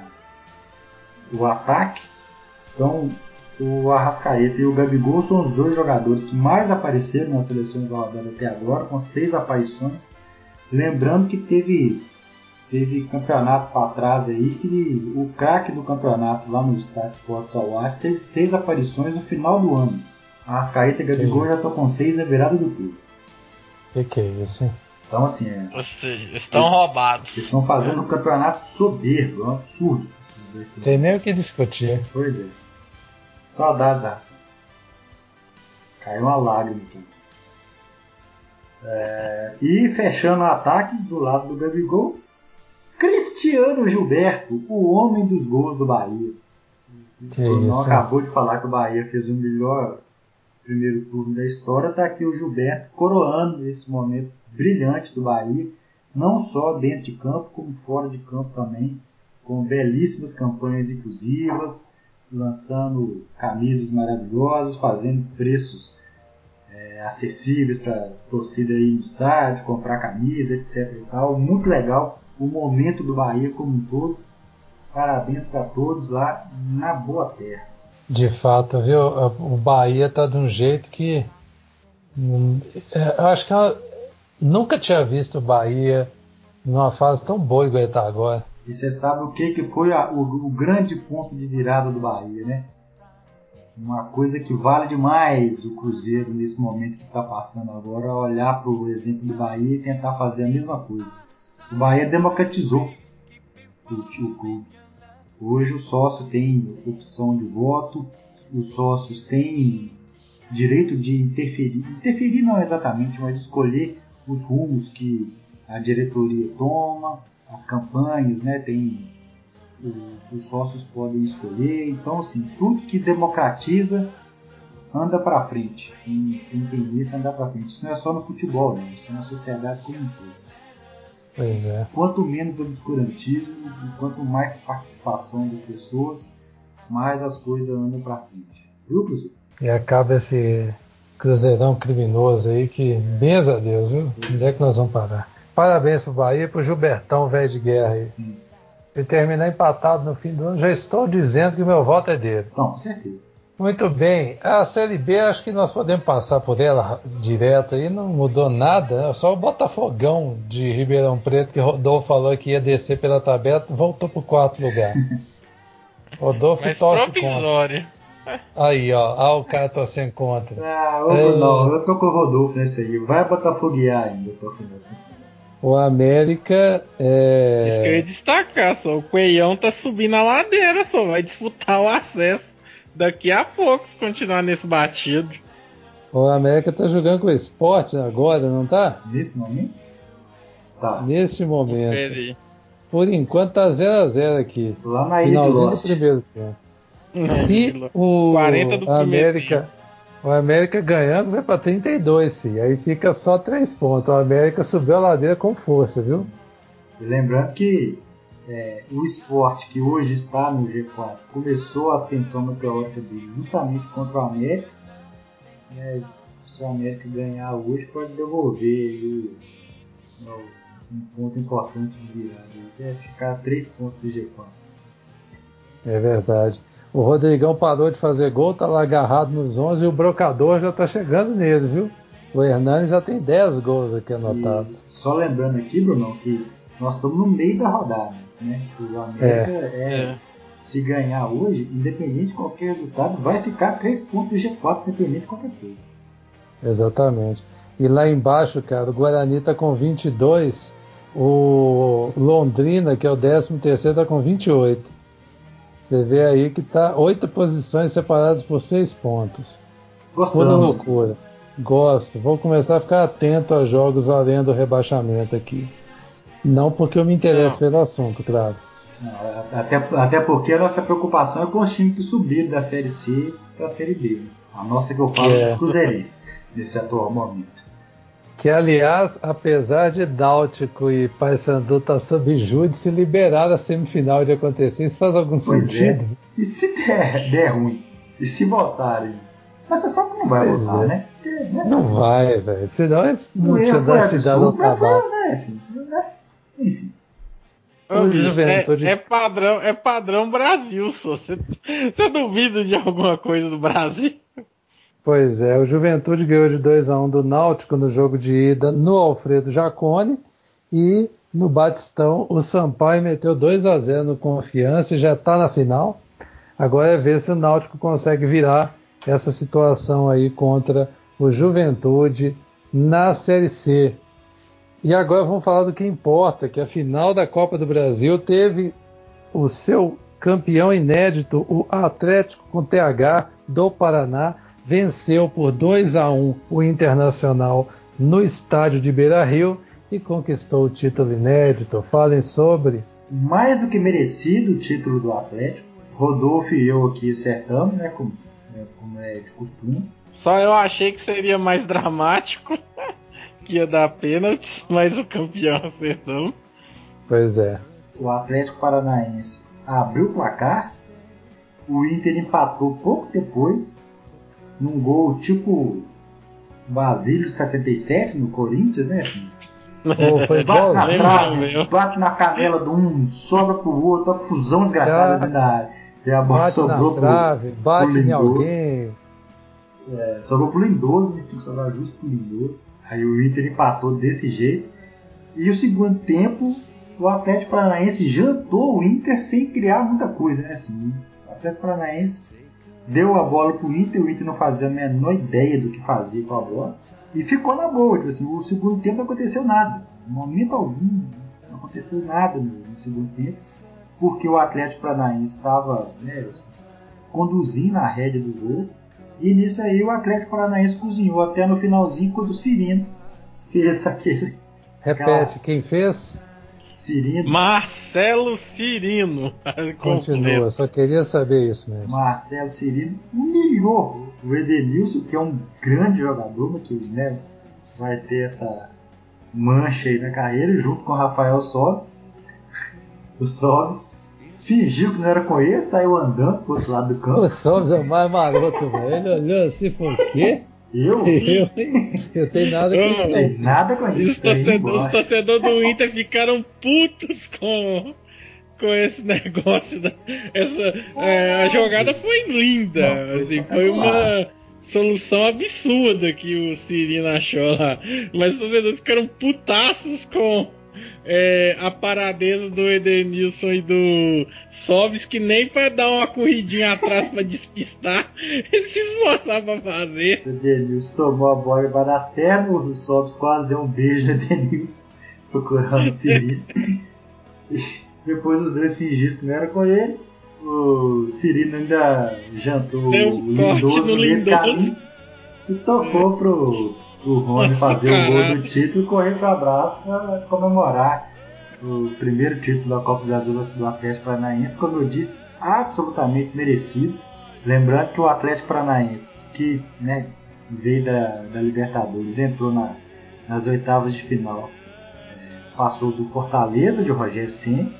o ataque. Então, o Arrascaeta e o Gabigol são os 2 jogadores que mais apareceram na seleção da rodada até agora, com 6 aparições. Lembrando que teve campeonato para trás aí, que o craque do campeonato lá no Star Sports Awards teve 6 aparições no final do ano. A Arrascaeta e Gabigol já estão com 6 na virada do turno. Que é isso, hein? Então, assim, Ou seja, estão roubados. Eles estão fazendo um campeonato soberbo, é um absurdo esses dois. Tem nem o que discutir. Pois é. Saudades, Arrascaeta. Caiu uma lágrima aqui. E fechando o ataque do lado do Gabigol, Cristiano Gilberto, o homem dos gols do Bahia. O Bruno acabou de falar que o Bahia fez o melhor primeiro turno da história. Está aqui o Gilberto coroando esse momento brilhante do Bahia, não só dentro de campo, como fora de campo também, com belíssimas campanhas inclusivas, lançando camisas maravilhosas, fazendo preços acessíveis para a torcida ir no estádio, comprar camisa, etc. e tal. Muito legal o momento do Bahia como um todo. Parabéns para todos lá na boa terra. De fato, viu? O Bahia tá de um jeito que eu acho que eu nunca tinha visto o Bahia numa fase tão boa igual ele tá agora. E você sabe o que foi o grande ponto de virada do Bahia, né? Uma coisa que vale demais o Cruzeiro nesse momento que está passando agora, olhar para o exemplo do Bahia e tentar fazer a mesma coisa. O Bahia democratizou o clube. Hoje o sócio tem opção de voto, os sócios têm direito de interferir não exatamente, mas escolher os rumos que a diretoria toma, as campanhas, né? Os sócios podem escolher. Então, assim, tudo que democratiza anda para frente. Quem tem isso anda para frente. Isso não é só no futebol, né? Isso é na sociedade como um todo. Pois é. Quanto menos obscurantismo e quanto mais participação das pessoas, mais as coisas andam para frente. Viu, Cruzeiro? E acaba esse Cruzeirão criminoso aí que, benza a Deus, viu? Onde é que nós vamos parar? Parabéns pro Bahia e pro Gilbertão, velho de guerra aí. Sim. Se terminar empatado no fim do ano, já estou dizendo que meu voto é dele. Não, com certeza. Muito bem. A Série B, acho que nós podemos passar por ela direto aí, não mudou nada, né? Só o Botafogão de Ribeirão Preto, que Rodolfo falou que ia descer pela tabela, voltou pro 4º lugar. Rodolfo Mas torce provisório. contra. Aí, ó, o cara torcendo contra. Não, eu tô com o Rodolfo nesse aí. Vai botafoguear ainda, tô final. O América Isso que eu ia destacar, só. O Coelhão tá subindo a ladeira, só. Vai disputar o acesso daqui a pouco, se continuar nesse batido. O América tá jogando com o Sport agora, não tá? Nesse momento? Tá. Nesse momento. Confere. Por enquanto tá 0x0 aqui. Lá na ilha de Finalzinho do Lost. primeiro tempo. Se o 40 do primeiro América, o América ganhando, vai para 32, filho. Aí fica só 3 pontos. O América subiu a ladeira com força, viu? E lembrando que o Sport, que hoje está no G4, começou a ascensão meteórica dele justamente contra o América. Se o América ganhar hoje, pode devolver um ponto importante de virada, que é ficar a 3 pontos do G4. É verdade. O Rodrigão parou de fazer gol, tá lá agarrado nos 11 e o Brocador já tá chegando nele, viu? O Hernani já tem 10 gols aqui anotados. E só lembrando aqui, Bruno, que nós estamos no meio da rodada, né? O América se ganhar hoje, independente de qualquer resultado, vai ficar 3 pontos do G4, independente de qualquer coisa. Exatamente. E lá embaixo, cara, o Guarani tá com 22, o Londrina, que é o 13º, tá com 28. Você vê aí que tá 8 posições separadas por 6 pontos. Gostamos. Pura loucura. Gosto. Vou começar a ficar atento a jogos valendo o rebaixamento aqui. Não porque eu me interesso pelo assunto, claro. Não, até porque a nossa preocupação é com os times que subiram da Série C para a Série B. A nossa que eu falo dos cruzeirenses nesse atual momento. Que, aliás, apesar de Náutico e Paysandu estar sob júdice, liberaram a semifinal de acontecer. Isso faz algum sentido? E se der ruim? E se votarem? Mas você sabe que não vai votar, né? Porque, né? Não vai, velho. Senão eles não tinham dado cidade ao trabalho. Enfim. É padrão Brasil, só. Você duvida de alguma coisa do Brasil? Pois é, o Juventude ganhou de 2-1 do Náutico no jogo de ida no Alfredo Jaconi e no Batistão o Sampaio meteu 2-0 no Confiança e já está na final. Agora é ver se o Náutico consegue virar essa situação aí contra o Juventude na Série C. E agora vamos falar do que importa, que a final da Copa do Brasil teve o seu campeão inédito, o Atlético com TH do Paraná, venceu por 2-1 o Internacional no estádio de Beira-Rio e conquistou o título inédito. Falem sobre. Mais do que merecido o título do Atlético. Rodolfo e eu aqui acertamos, né, como é de costume. Só eu achei que seria mais dramático, que ia dar pênalti, mas o campeão acertou. Pois é. O Atlético Paranaense abriu o placar, o Inter empatou pouco depois, num gol tipo Basílio 77 no Corinthians, né? Assim. Foi bate na trave, bate na canela de um, sobra pro outro, uma fusão desgraçada dentro da área. E a bola sobrou na trave, bate em alguém. Sobrou pro Lindoso, né? Tem que sobrar justo pro Lindoso. Aí o Inter empatou desse jeito. E o segundo tempo, o Atlético Paranaense jantou o Inter sem criar muita coisa, né? Assim, o Atlético Paranaense deu a bola pro Inter, o Inter não fazia a menor ideia do que fazia com a bola. E ficou na boa, tipo assim, o segundo tempo não aconteceu nada. No momento algum, não aconteceu nada no segundo tempo. Porque o Atlético Paranaense estava, né, assim, conduzindo a rédea do jogo. E nisso aí o Atlético Paranaense cozinhou até no finalzinho quando o Cirino fez aquele... Repete, quem fez? Cirino. Marcelo Cirino. Continua, só queria saber isso mesmo. Marcelo Cirino humilhou o Edenilson, que é um grande jogador, mas que, né, vai ter essa mancha aí na carreira, junto com o Rafael Sobis. O Sobis fingiu que não era com ele, saiu andando pro outro lado do campo. O Sobis é o mais maroto, velho. Ele olhou assim, foi o quê? Eu tenho nada com isso. Tem nada com isso. Os torcedores do Inter ficaram putos com esse negócio. A jogada foi linda. Não, assim, foi uma solução absurda que o Cirino achou lá. Mas os torcedores ficaram putaços com a paradeza do Edenilson e do Sobis, que nem pra dar uma corridinha atrás pra despistar eles se esforçavam pra fazer. O Edenilson tomou a bola embaixo das pernas, o Sobis quase deu um beijo no Edenilson procurando o Cirino. Depois os dois fingiram que não era com ele. O Cirino ainda jantou o Lindoso no meio do caminho e tocou pro Rony fazer o gol do título e correr para o abraço para comemorar o primeiro título da Copa do Brasil do Atlético Paranaense, como eu disse, absolutamente merecido. Lembrando que o Atlético Paranaense, que, né, veio da Libertadores, entrou nas oitavas de final, passou do Fortaleza de Rogério Ceni,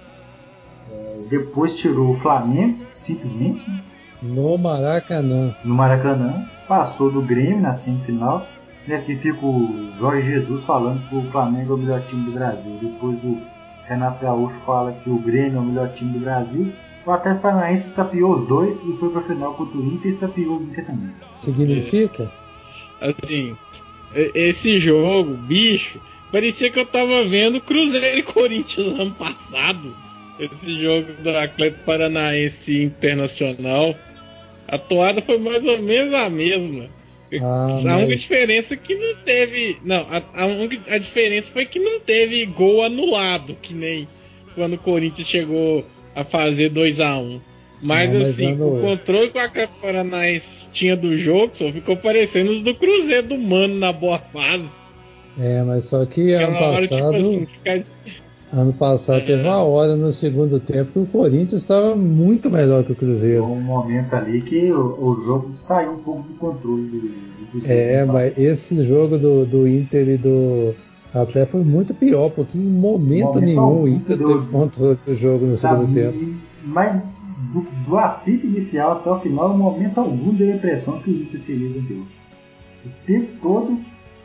depois tirou o Flamengo, simplesmente, né? No Maracanã, passou do Grêmio na semifinal. Aqui fica o Jorge Jesus falando que o Flamengo é o melhor time do Brasil. Depois o Renato Gaúcho fala que o Grêmio é o melhor time do Brasil. O Atlético Paranaense estapeou os dois e foi pra final contra o Inter e estapeou o Inter também. Significa? Assim, esse jogo, bicho, parecia que eu tava vendo Cruzeiro e Corinthians ano passado. Esse jogo do Atlético Paranaense Internacional. A toada foi mais ou menos a mesma. A única diferença é que não teve. Não, a diferença foi que não teve gol anulado, que nem quando o Corinthians chegou a fazer 2-1. Mas assim, o controle que o Atlético Paranaense tinha do jogo só ficou parecendo os do Cruzeiro do Mano na boa fase. Mas só que ano passado. Ano passado teve uma hora no segundo tempo que o Corinthians estava muito melhor que o Cruzeiro. Foi um momento ali que o jogo saiu um pouco do controle do Cruzeiro. Mas esse jogo do Inter e do Atlético foi muito pior, porque em momento nenhum o Inter teve controle do jogo no segundo tempo. Mas do apito inicial até o final, em momento algum deu a impressão que o Inter seria campeão. O tempo todo,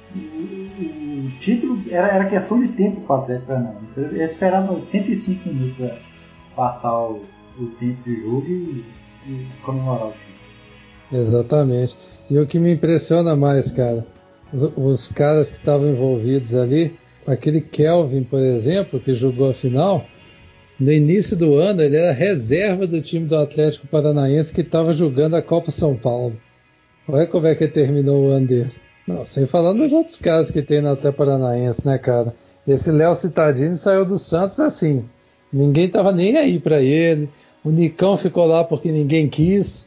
o título era questão de tempo para o Atlético Paranaense. Eles esperavam 105 minutos para passar o tempo de jogo e comemorar o título. Exatamente. E o que me impressiona mais, cara, os caras que estavam envolvidos ali, aquele Kelvin, por exemplo, que jogou a final, no início do ano ele era reserva do time do Atlético Paranaense que estava jogando a Copa São Paulo. Olha como é que terminou o ano dele. Não, sem falar nos outros caras que tem no Atlético Paranaense, né, cara? Esse Léo Cittadini saiu do Santos assim. Ninguém tava nem aí pra ele. O Nicão ficou lá porque ninguém quis.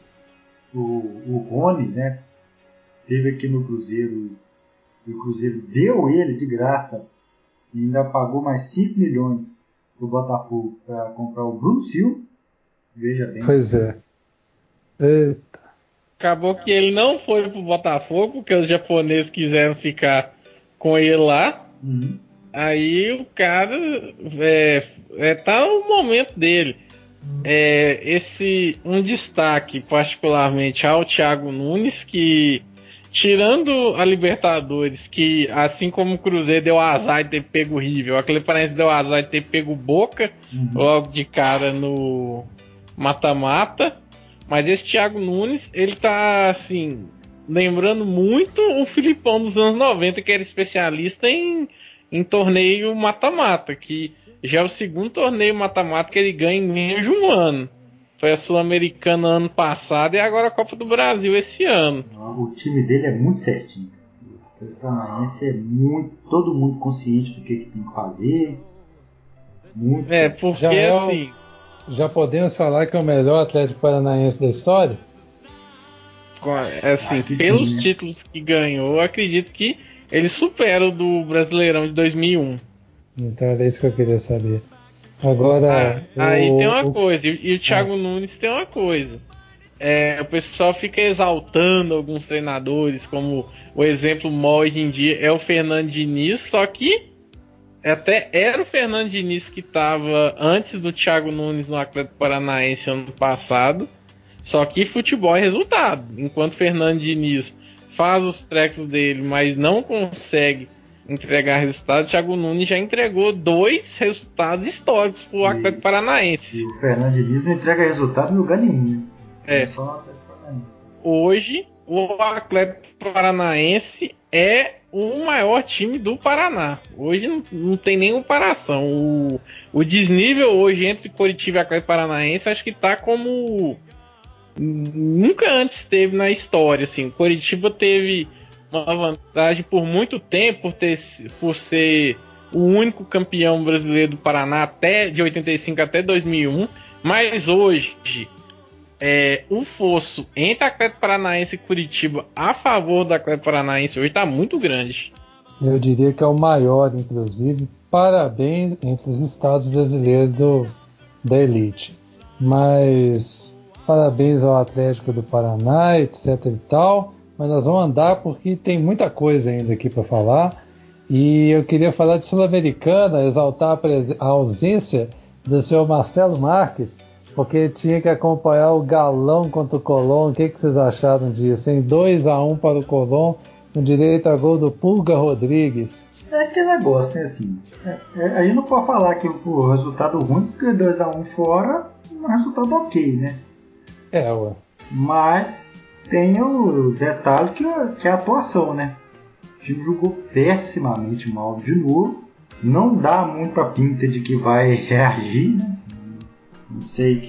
O Rony, né? Teve aqui no Cruzeiro. E o Cruzeiro deu ele de graça. E ainda pagou mais 5 milhões pro Botafogo para comprar o Bruno Silva. Veja bem. Pois é. Eita. Acabou que ele não foi pro Botafogo, porque os japoneses quiseram ficar com ele lá. Uhum. Aí o cara tá no momento dele. Um destaque particularmente ao Thiago Nunes, que tirando a Libertadores, que assim como o Cruzeiro deu azar de ter pego o River, o Atlético Paranaense deu azar de ter pego o Boca logo de cara no mata-mata. Mas esse Thiago Nunes, ele tá assim, lembrando muito o Filipão dos anos 90, que era especialista em torneio mata-mata, que já é o segundo torneio mata-mata que ele ganha em menos de um ano. Foi a Sul-Americana ano passado e agora a Copa do Brasil esse ano. O time dele é muito certinho. O Atlético Paranaense é todo mundo consciente do que tem que fazer. Muito. Porque já podemos falar que é o melhor Atlético Paranaense da história? Pelos títulos que ganhou, eu acredito que ele supera o do Brasileirão de 2001. Então era isso que eu queria saber. Agora. Aí tem uma coisa, e o Thiago Nunes tem uma coisa. O pessoal fica exaltando alguns treinadores, como o exemplo maior hoje em dia é o Fernando Diniz, só que até era o Fernando Diniz que estava antes do Thiago Nunes no Atlético Paranaense ano passado, só que futebol é resultado. Enquanto o Fernando Diniz faz os trecos dele, mas não consegue entregar resultados, o Thiago Nunes já entregou 2 resultados históricos para o Atlético Paranaense. E o Fernando Diniz não entrega resultado em lugar nenhum. Só o Atlético Paranaense. Hoje, o Atlético Paranaense é o maior time do Paraná. Hoje não tem nem comparação. O desnível hoje entre Coritiba e Atlético Paranaense acho que está como nunca antes teve na história. Assim. Coritiba teve uma vantagem por muito tempo por ser o único campeão brasileiro do Paraná de 85 até 2001, mas hoje o fosso entre Atlético Paranaense e Curitiba a favor do Atlético Paranaense hoje está muito grande. Eu diria que é o maior, inclusive. Parabéns entre os estados brasileiros da elite. Mas parabéns ao Atlético do Paraná, etc e tal. Mas nós vamos andar porque tem muita coisa ainda aqui para falar. E eu queria falar de Sul-Americana, exaltar a ausência do senhor Marcelo Marques, porque tinha que acompanhar o Galão contra o Colón. O que vocês acharam disso? 2-1 para o Colón, com direito a gol do Pulga Rodrigues. É aquele negócio, né, assim. A gente não pode falar que o resultado ruim, porque 2-1 fora um resultado ok, né? Ué. Mas tem o detalhe que é a atuação, né? O time jogou pessimamente mal de novo. Não dá muita pinta de que vai reagir, né? Não sei o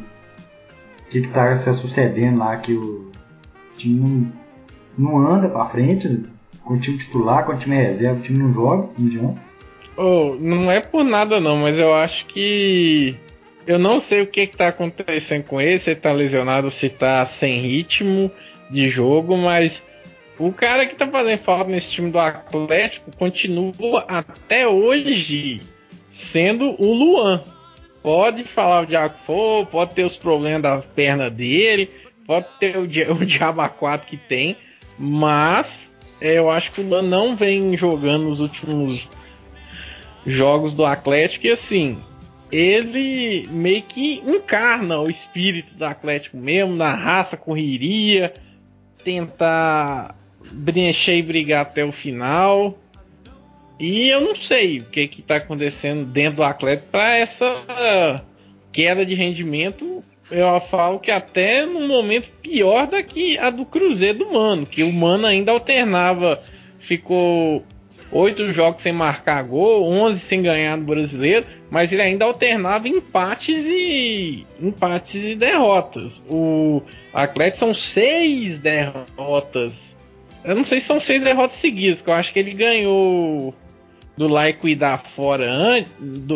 que tá se sucedendo lá, que o time não anda pra frente, né? Com o time titular, com o time reserva, o time não joga, não adianta. Não é por nada não, mas eu acho que... Eu não sei o que tá acontecendo com ele, se ele tá lesionado, se tá sem ritmo de jogo, mas o cara que tá fazendo falta nesse time do Atlético continua até hoje sendo o Luan. Pode falar o diabo que for, pode ter os problemas da perna dele, pode ter o diabo A4 que tem, mas eu acho que o Luan não vem jogando nos últimos jogos do Atlético e assim, ele meio que encarna o espírito do Atlético mesmo, na raça, correria, tentar preencher e brigar até o final. E eu não sei o que está acontecendo dentro do Atlético para essa queda de rendimento. Eu falo que até num momento pior da que a do Cruzeiro do Mano, que o Mano ainda alternava, ficou 8 jogos sem marcar gol, 11 sem ganhar no Brasileiro, mas ele ainda alternava empates e derrotas. O Atlético são 6 derrotas. Eu não sei se são 6 derrotas seguidas, que eu acho que ele ganhou do Lá e Cuidar fora antes.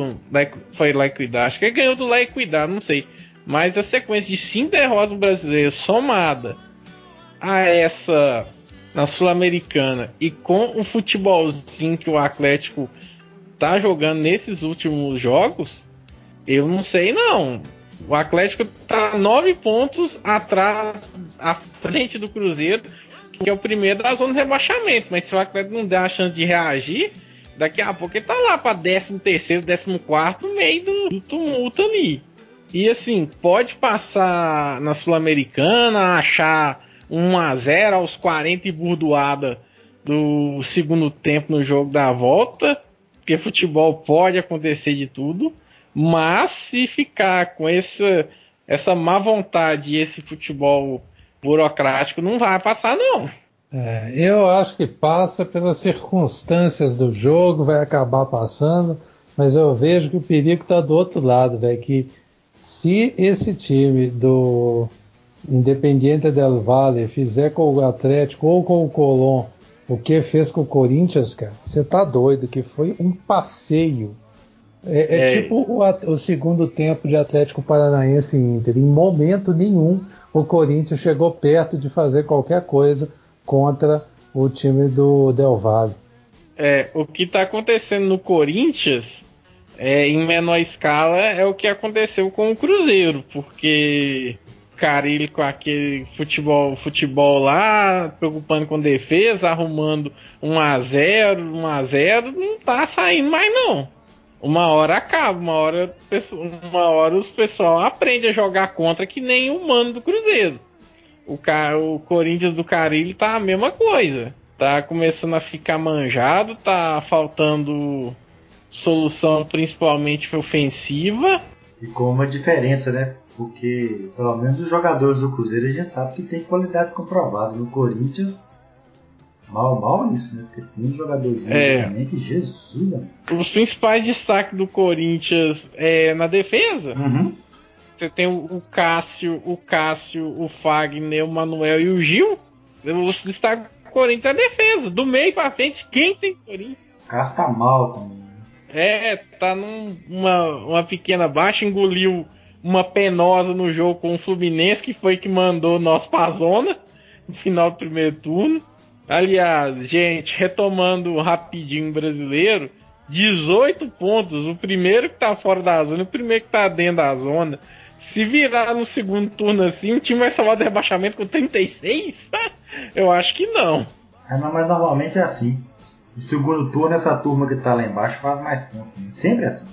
Foi Lá e Cuidar, acho que ele ganhou do Lá e Cuidar, não sei. Mas a sequência de 5 derrotas no Brasileiro somada a essa na Sul-Americana e com o futebolzinho que o Atlético tá jogando nesses últimos jogos, eu não sei não. O Atlético tá 9 pontos atrás, à frente do Cruzeiro, que é o primeiro da zona de rebaixamento. Mas se o Atlético não der a chance de reagir, daqui a pouco ele tá lá para 13º, 14º, no meio do tumulto ali. E assim, pode passar na Sul-Americana, achar 1-0 aos 40 e burdoada do segundo tempo no jogo da volta, porque futebol pode acontecer de tudo, mas se ficar com essa má vontade e esse futebol burocrático, não vai passar não. Eu acho que passa pelas circunstâncias do jogo, vai acabar passando, mas eu vejo que o perigo está do outro lado, velho, que se esse time do Independiente del Valle fizer com o Atlético ou com o Colón o que fez com o Corinthians, cara, você tá doido, que foi um passeio. Tipo o segundo tempo de Atlético Paranaense e Inter. Em momento nenhum o Corinthians chegou perto de fazer qualquer coisa contra o time do Del Valle. O que está acontecendo no Corinthians, em menor escala, é o que aconteceu com o Cruzeiro, porque Carille com aquele futebol lá, preocupando com defesa, arrumando 1-0, não tá saindo mais não. Uma hora acaba, uma hora os pessoal aprende a jogar contra, que nem o mano do Cruzeiro. O Corinthians do Carille tá a mesma coisa. Tá começando a ficar manjado, tá faltando solução principalmente ofensiva. E com uma diferença, né? Porque pelo menos os jogadores do Cruzeiro a gente sabe que tem qualidade comprovada. No Corinthians, mal isso, né? Porque tem jogadorzinho também que Jesus, amigo. Os principais destaques do Corinthians na defesa. Uhum. Você tem o Cássio, o Fagner, o Manuel e o Gil. Os destaques do Corinthians é a defesa. Do meio pra frente, quem tem Corinthians? O Cássio tá mal também. Tá numa pequena baixa, engoliu uma penosa no jogo com o Fluminense, que foi que mandou nós pra zona no final do primeiro turno. Aliás, gente, retomando rapidinho o brasileiro, 18 pontos, o primeiro que tá fora da zona e o primeiro que tá dentro da zona. Se virar no segundo turno assim, o time vai salvar do rebaixamento com 36? Eu acho que não. Mas normalmente é assim. No segundo turno, essa turma que tá lá embaixo faz mais pontos. Sempre é assim.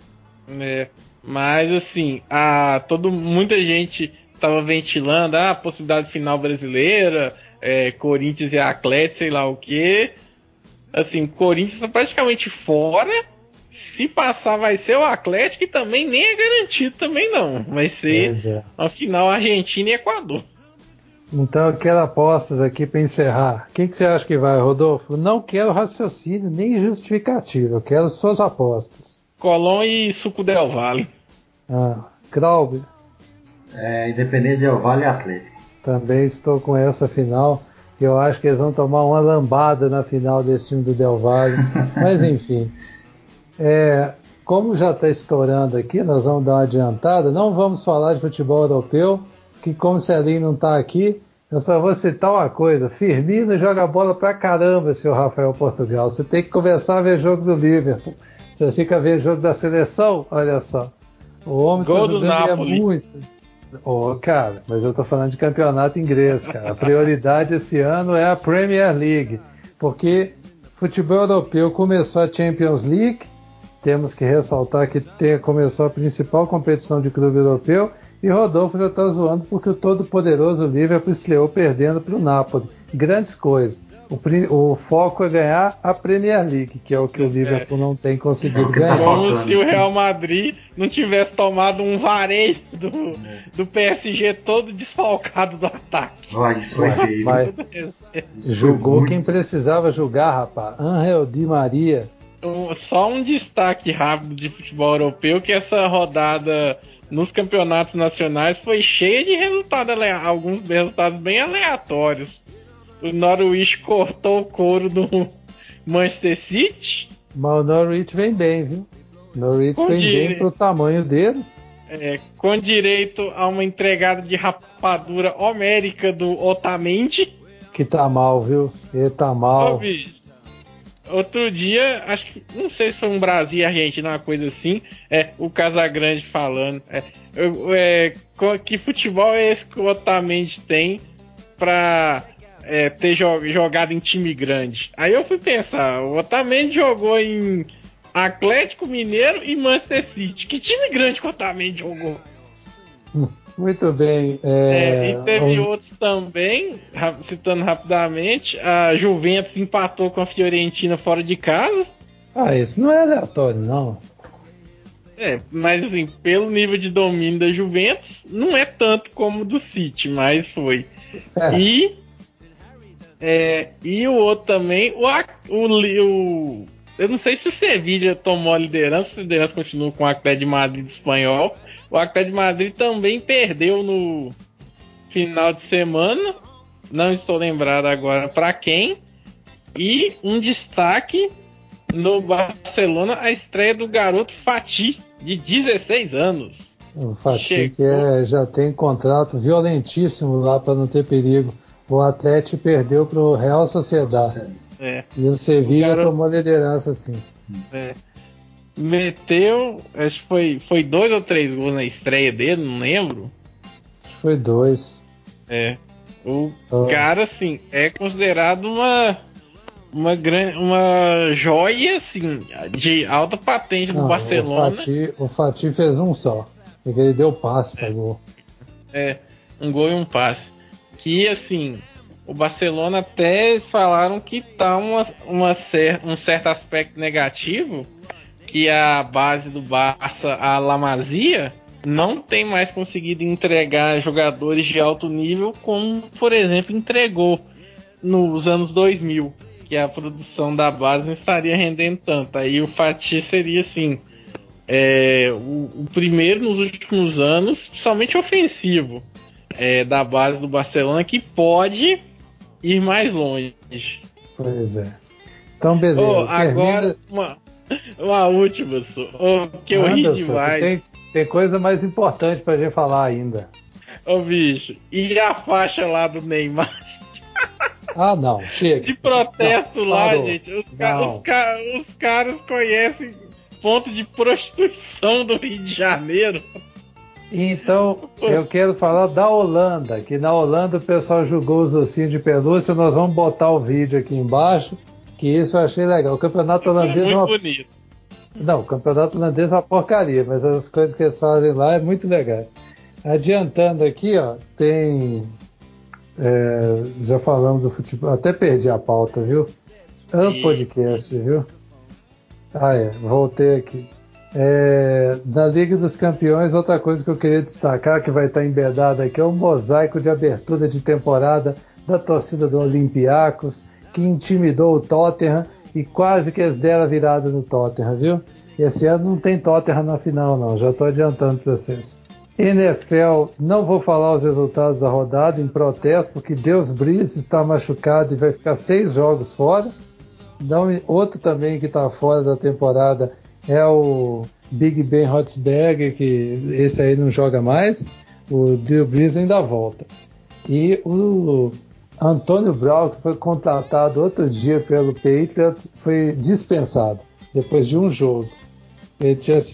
Mas assim, muita gente estava ventilando a possibilidade final brasileira, Corinthians e Atlético, sei lá o que. Assim, Corinthians está praticamente fora. se passar vai ser o Atlético, e também nem é garantido também não. Vai ser a final Argentina e Equador. Então eu quero apostas aqui para encerrar. Quem que você acha que vai, Rodolfo? Não quero raciocínio nem justificativa, eu quero suas apostas. Colón e Suco Del Valle. Clauber. Independente Del Valle e Atlético. Também estou com essa final. Eu acho que eles vão tomar uma lambada na final desse time do Del Valle. Mas enfim. Como já está estourando aqui, nós vamos dar uma adiantada. Não vamos falar de futebol europeu, que como o Celinho não está aqui, eu só vou citar uma coisa. Firmino joga bola pra caramba, seu Rafael Portugal. Você tem que começar a ver jogo do Liverpool. Você fica a ver jogo da seleção, olha só. O homem está jogando muito. Cara, mas eu tô falando de campeonato inglês, cara. A prioridade esse ano é a Premier League, porque futebol europeu começou a Champions League, temos que ressaltar que começou a principal competição de clube europeu, e Rodolfo já tá zoando porque o todo-poderoso Liverpool estreou perdendo para o Napoli. Grandes coisas. O foco é ganhar a Premier League, que é o que o Liverpool não tem conseguido ganhar. Como se o Real Madrid não tivesse tomado um vareio do PSG todo desfalcado do ataque. Isso foi feio. Jogou quem precisava jogar, rapaz. Ángel Di Maria. Só um destaque rápido de futebol europeu, que essa rodada nos campeonatos nacionais foi cheia de alguns resultados bem aleatórios. O Norwich cortou o couro do Manchester City. Mas o Norwich vem bem, viu? Norwich vem bem pro tamanho dele. Com direito a uma entregada de rapadura homérica do Otamendi. Que tá mal, viu? Ele tá mal. Outro dia, acho que, não sei se foi um Brasil e Argentina, uma coisa assim, o Casagrande falando. Que futebol é esse que o Otamendi tem pra ter jogado em time grande? Aí eu fui pensar, o Otamendi jogou em Atlético Mineiro e Manchester City. Que time grande que o Otamendi jogou? Muito bem. E teve outros também, citando rapidamente, a Juventus empatou com a Fiorentina fora de casa. Isso não é aleatório, não. Mas assim, pelo nível de domínio da Juventus, não é tanto como o do City, mas foi. E o outro também, eu não sei se o Sevilla tomou a liderança, se a liderança continua com o Atlético de Madrid espanhol. O Atlético de Madrid também perdeu no final de semana, não estou lembrado agora para quem. E um destaque no Barcelona, a estreia do garoto Fati, de 16 anos. O Fati que já tem contrato violentíssimo lá para não ter perigo. O Atlético perdeu para o Real Sociedad. E o Sevilla tomou a liderança, sim. Meteu, acho que foi 2 ou 3 gols na estreia dele, não lembro. Acho que foi 2. O cara, assim, é considerado uma joia, assim, de alta patente do Barcelona. O Fati fez um só, porque ele deu passe para gol. Um gol e um passe. Que, assim, o Barcelona até eles falaram que tá um certo aspecto negativo, que a base do Barça, a La Masia, não tem mais conseguido entregar jogadores de alto nível como, por exemplo, entregou nos anos 2000, que a produção da base não estaria rendendo tanto. Aí o Fati seria, assim, o primeiro nos últimos anos, somente ofensivo, da base do Barcelona, que pode ir mais longe. Pois é. Então, beleza. Agora, uma última, que eu ri demais. Tem coisa mais importante pra gente falar ainda. Bicho, e a faixa lá do Neymar? Não, chega. De protesto lá, parou. Gente. Os caras conhecem ponto de prostituição do Rio de Janeiro. Então, eu quero falar da Holanda, que na Holanda o pessoal jogou os ossinhos de pelúcia. Nós vamos botar o vídeo aqui embaixo, que isso eu achei legal. O campeonato holandês é muito bonito. Não, o campeonato holandês é uma porcaria, mas as coisas que eles fazem lá é muito legal. Adiantando aqui, tem... já falamos do futebol, até perdi a pauta, viu? Podcast, viu? Voltei aqui. Na Liga dos Campeões, outra coisa que eu queria destacar, que vai estar embedada aqui, é o mosaico de abertura de temporada da torcida do Olympiacos, que intimidou o Tottenham e quase que eles deram a virada no Tottenham, viu? Esse ano não tem Tottenham na final, não, já estou adiantando para vocês. NFL, não vou falar os resultados da rodada em protesto, porque Deus Brees está machucado e vai ficar 6 jogos fora. Outro também que está fora da temporada é o Big Ben Roethlisberger, que esse aí não joga mais. O Drew Brees ainda volta. E o Antônio Brown, que foi contratado outro dia pelo Patriots, foi dispensado depois de um jogo. Ele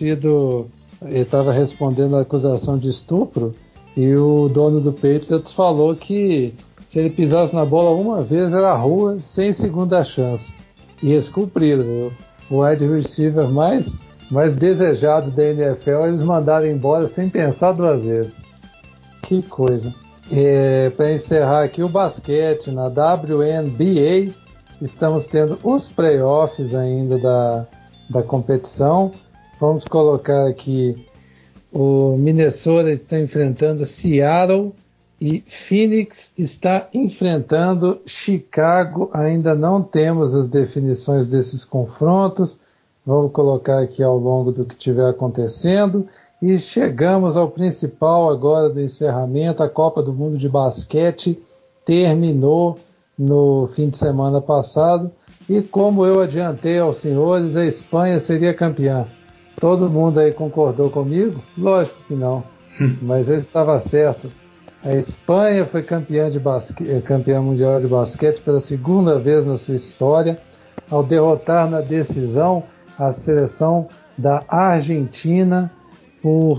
estava respondendo a acusação de estupro e o dono do Patriots falou que se ele pisasse na bola uma vez era rua, sem segunda chance. E eles cumpriram, viu? O wide receiver mais desejado da NFL, eles mandaram embora sem pensar 2 vezes. Que coisa. Para encerrar aqui o basquete, na WNBA, estamos tendo os playoffs ainda da competição. Vamos colocar aqui o Minnesota está enfrentando Seattle e Phoenix está enfrentando Chicago. Ainda não temos as definições desses confrontos. Vamos colocar aqui ao longo do que estiver acontecendo. E chegamos ao principal agora do encerramento. A Copa do Mundo de Basquete terminou no fim de semana passado. E como eu adiantei aos senhores, a Espanha seria campeã. Todo mundo aí concordou comigo? Lógico que não. Mas eu estava certo. A Espanha foi campeã mundial de basquete pela segunda vez na sua história, ao derrotar na decisão a seleção da Argentina por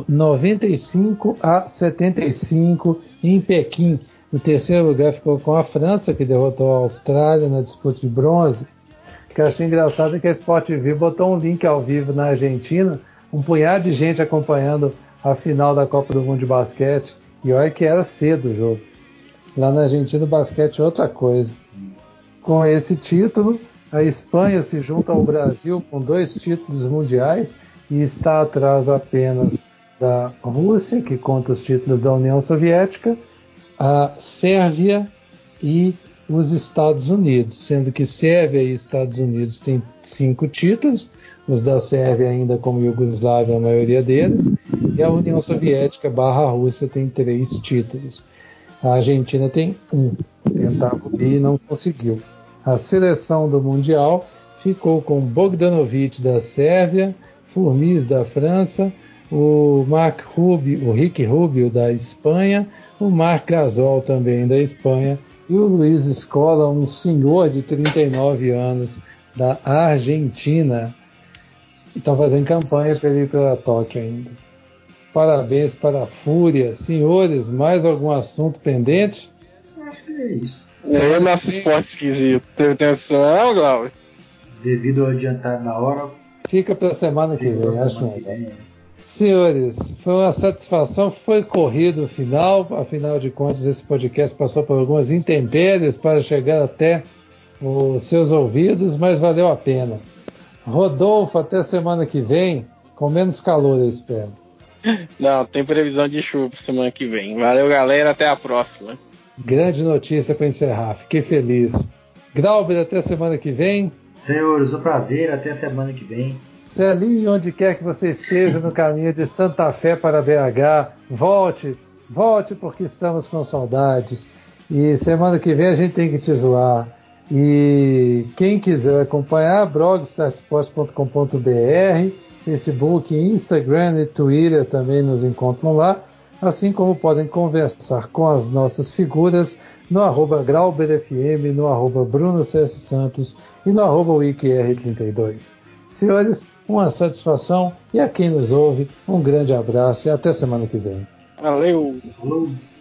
95-75 em Pequim. No terceiro lugar ficou com a França, que derrotou a Austrália na disputa de bronze. O que eu achei engraçado é que a Sport TV botou um link ao vivo na Argentina, um punhado de gente acompanhando a final da Copa do Mundo de Basquete. E olha que era cedo o jogo. Lá na Argentina o basquete é outra coisa. Com esse título, a Espanha se junta ao Brasil com 2 títulos mundiais e está atrás apenas da Rússia, que conta os títulos da União Soviética, a Sérvia e os Estados Unidos, sendo que Sérvia e Estados Unidos têm 5 títulos, os da Sérvia ainda como Iugoslávia, a maioria deles, e a União Soviética / Rússia tem 3 títulos. A Argentina tem 1, tentava e não conseguiu. A seleção do Mundial ficou com Bogdanovic da Sérvia, Furmis da França, o Ricky Rubio da Espanha, o Marc Gasol também da Espanha e o Luiz Scola, um senhor de 39 anos da Argentina. Estão fazendo campanha para ele ir para Tóquio ainda. Parabéns para a Fúria. Senhores, mais algum assunto pendente? Acho que é isso. É o nosso esporte esquisito. Teve atenção, não, Glauber? Devido ao adiantado na hora, fica para a semana que vem, acho melhor. Senhores, foi uma satisfação, foi corrido o final, afinal de contas esse podcast passou por algumas intempéries para chegar até os seus ouvidos, mas valeu a pena. Rodolfo, até semana que vem, com menos calor, eu espero. Não, tem previsão de chuva para semana que vem. Valeu, galera, até a próxima. Grande notícia para encerrar, fiquei feliz. Glauber, até semana que vem. Senhores, um prazer, até semana que vem. Celinho, onde quer que você esteja no caminho de Santa Fé para BH, volte porque estamos com saudades. E semana que vem a gente tem que te zoar. E quem quiser acompanhar, blogstarsports.com.br, Facebook, Instagram e Twitter também nos encontram lá, assim como podem conversar com as nossas figuras no @GrauberFM, no @BrunoCSSantos e no @WikiR32. Senhores, uma satisfação e a quem nos ouve, um grande abraço e até semana que vem. Valeu! Falou!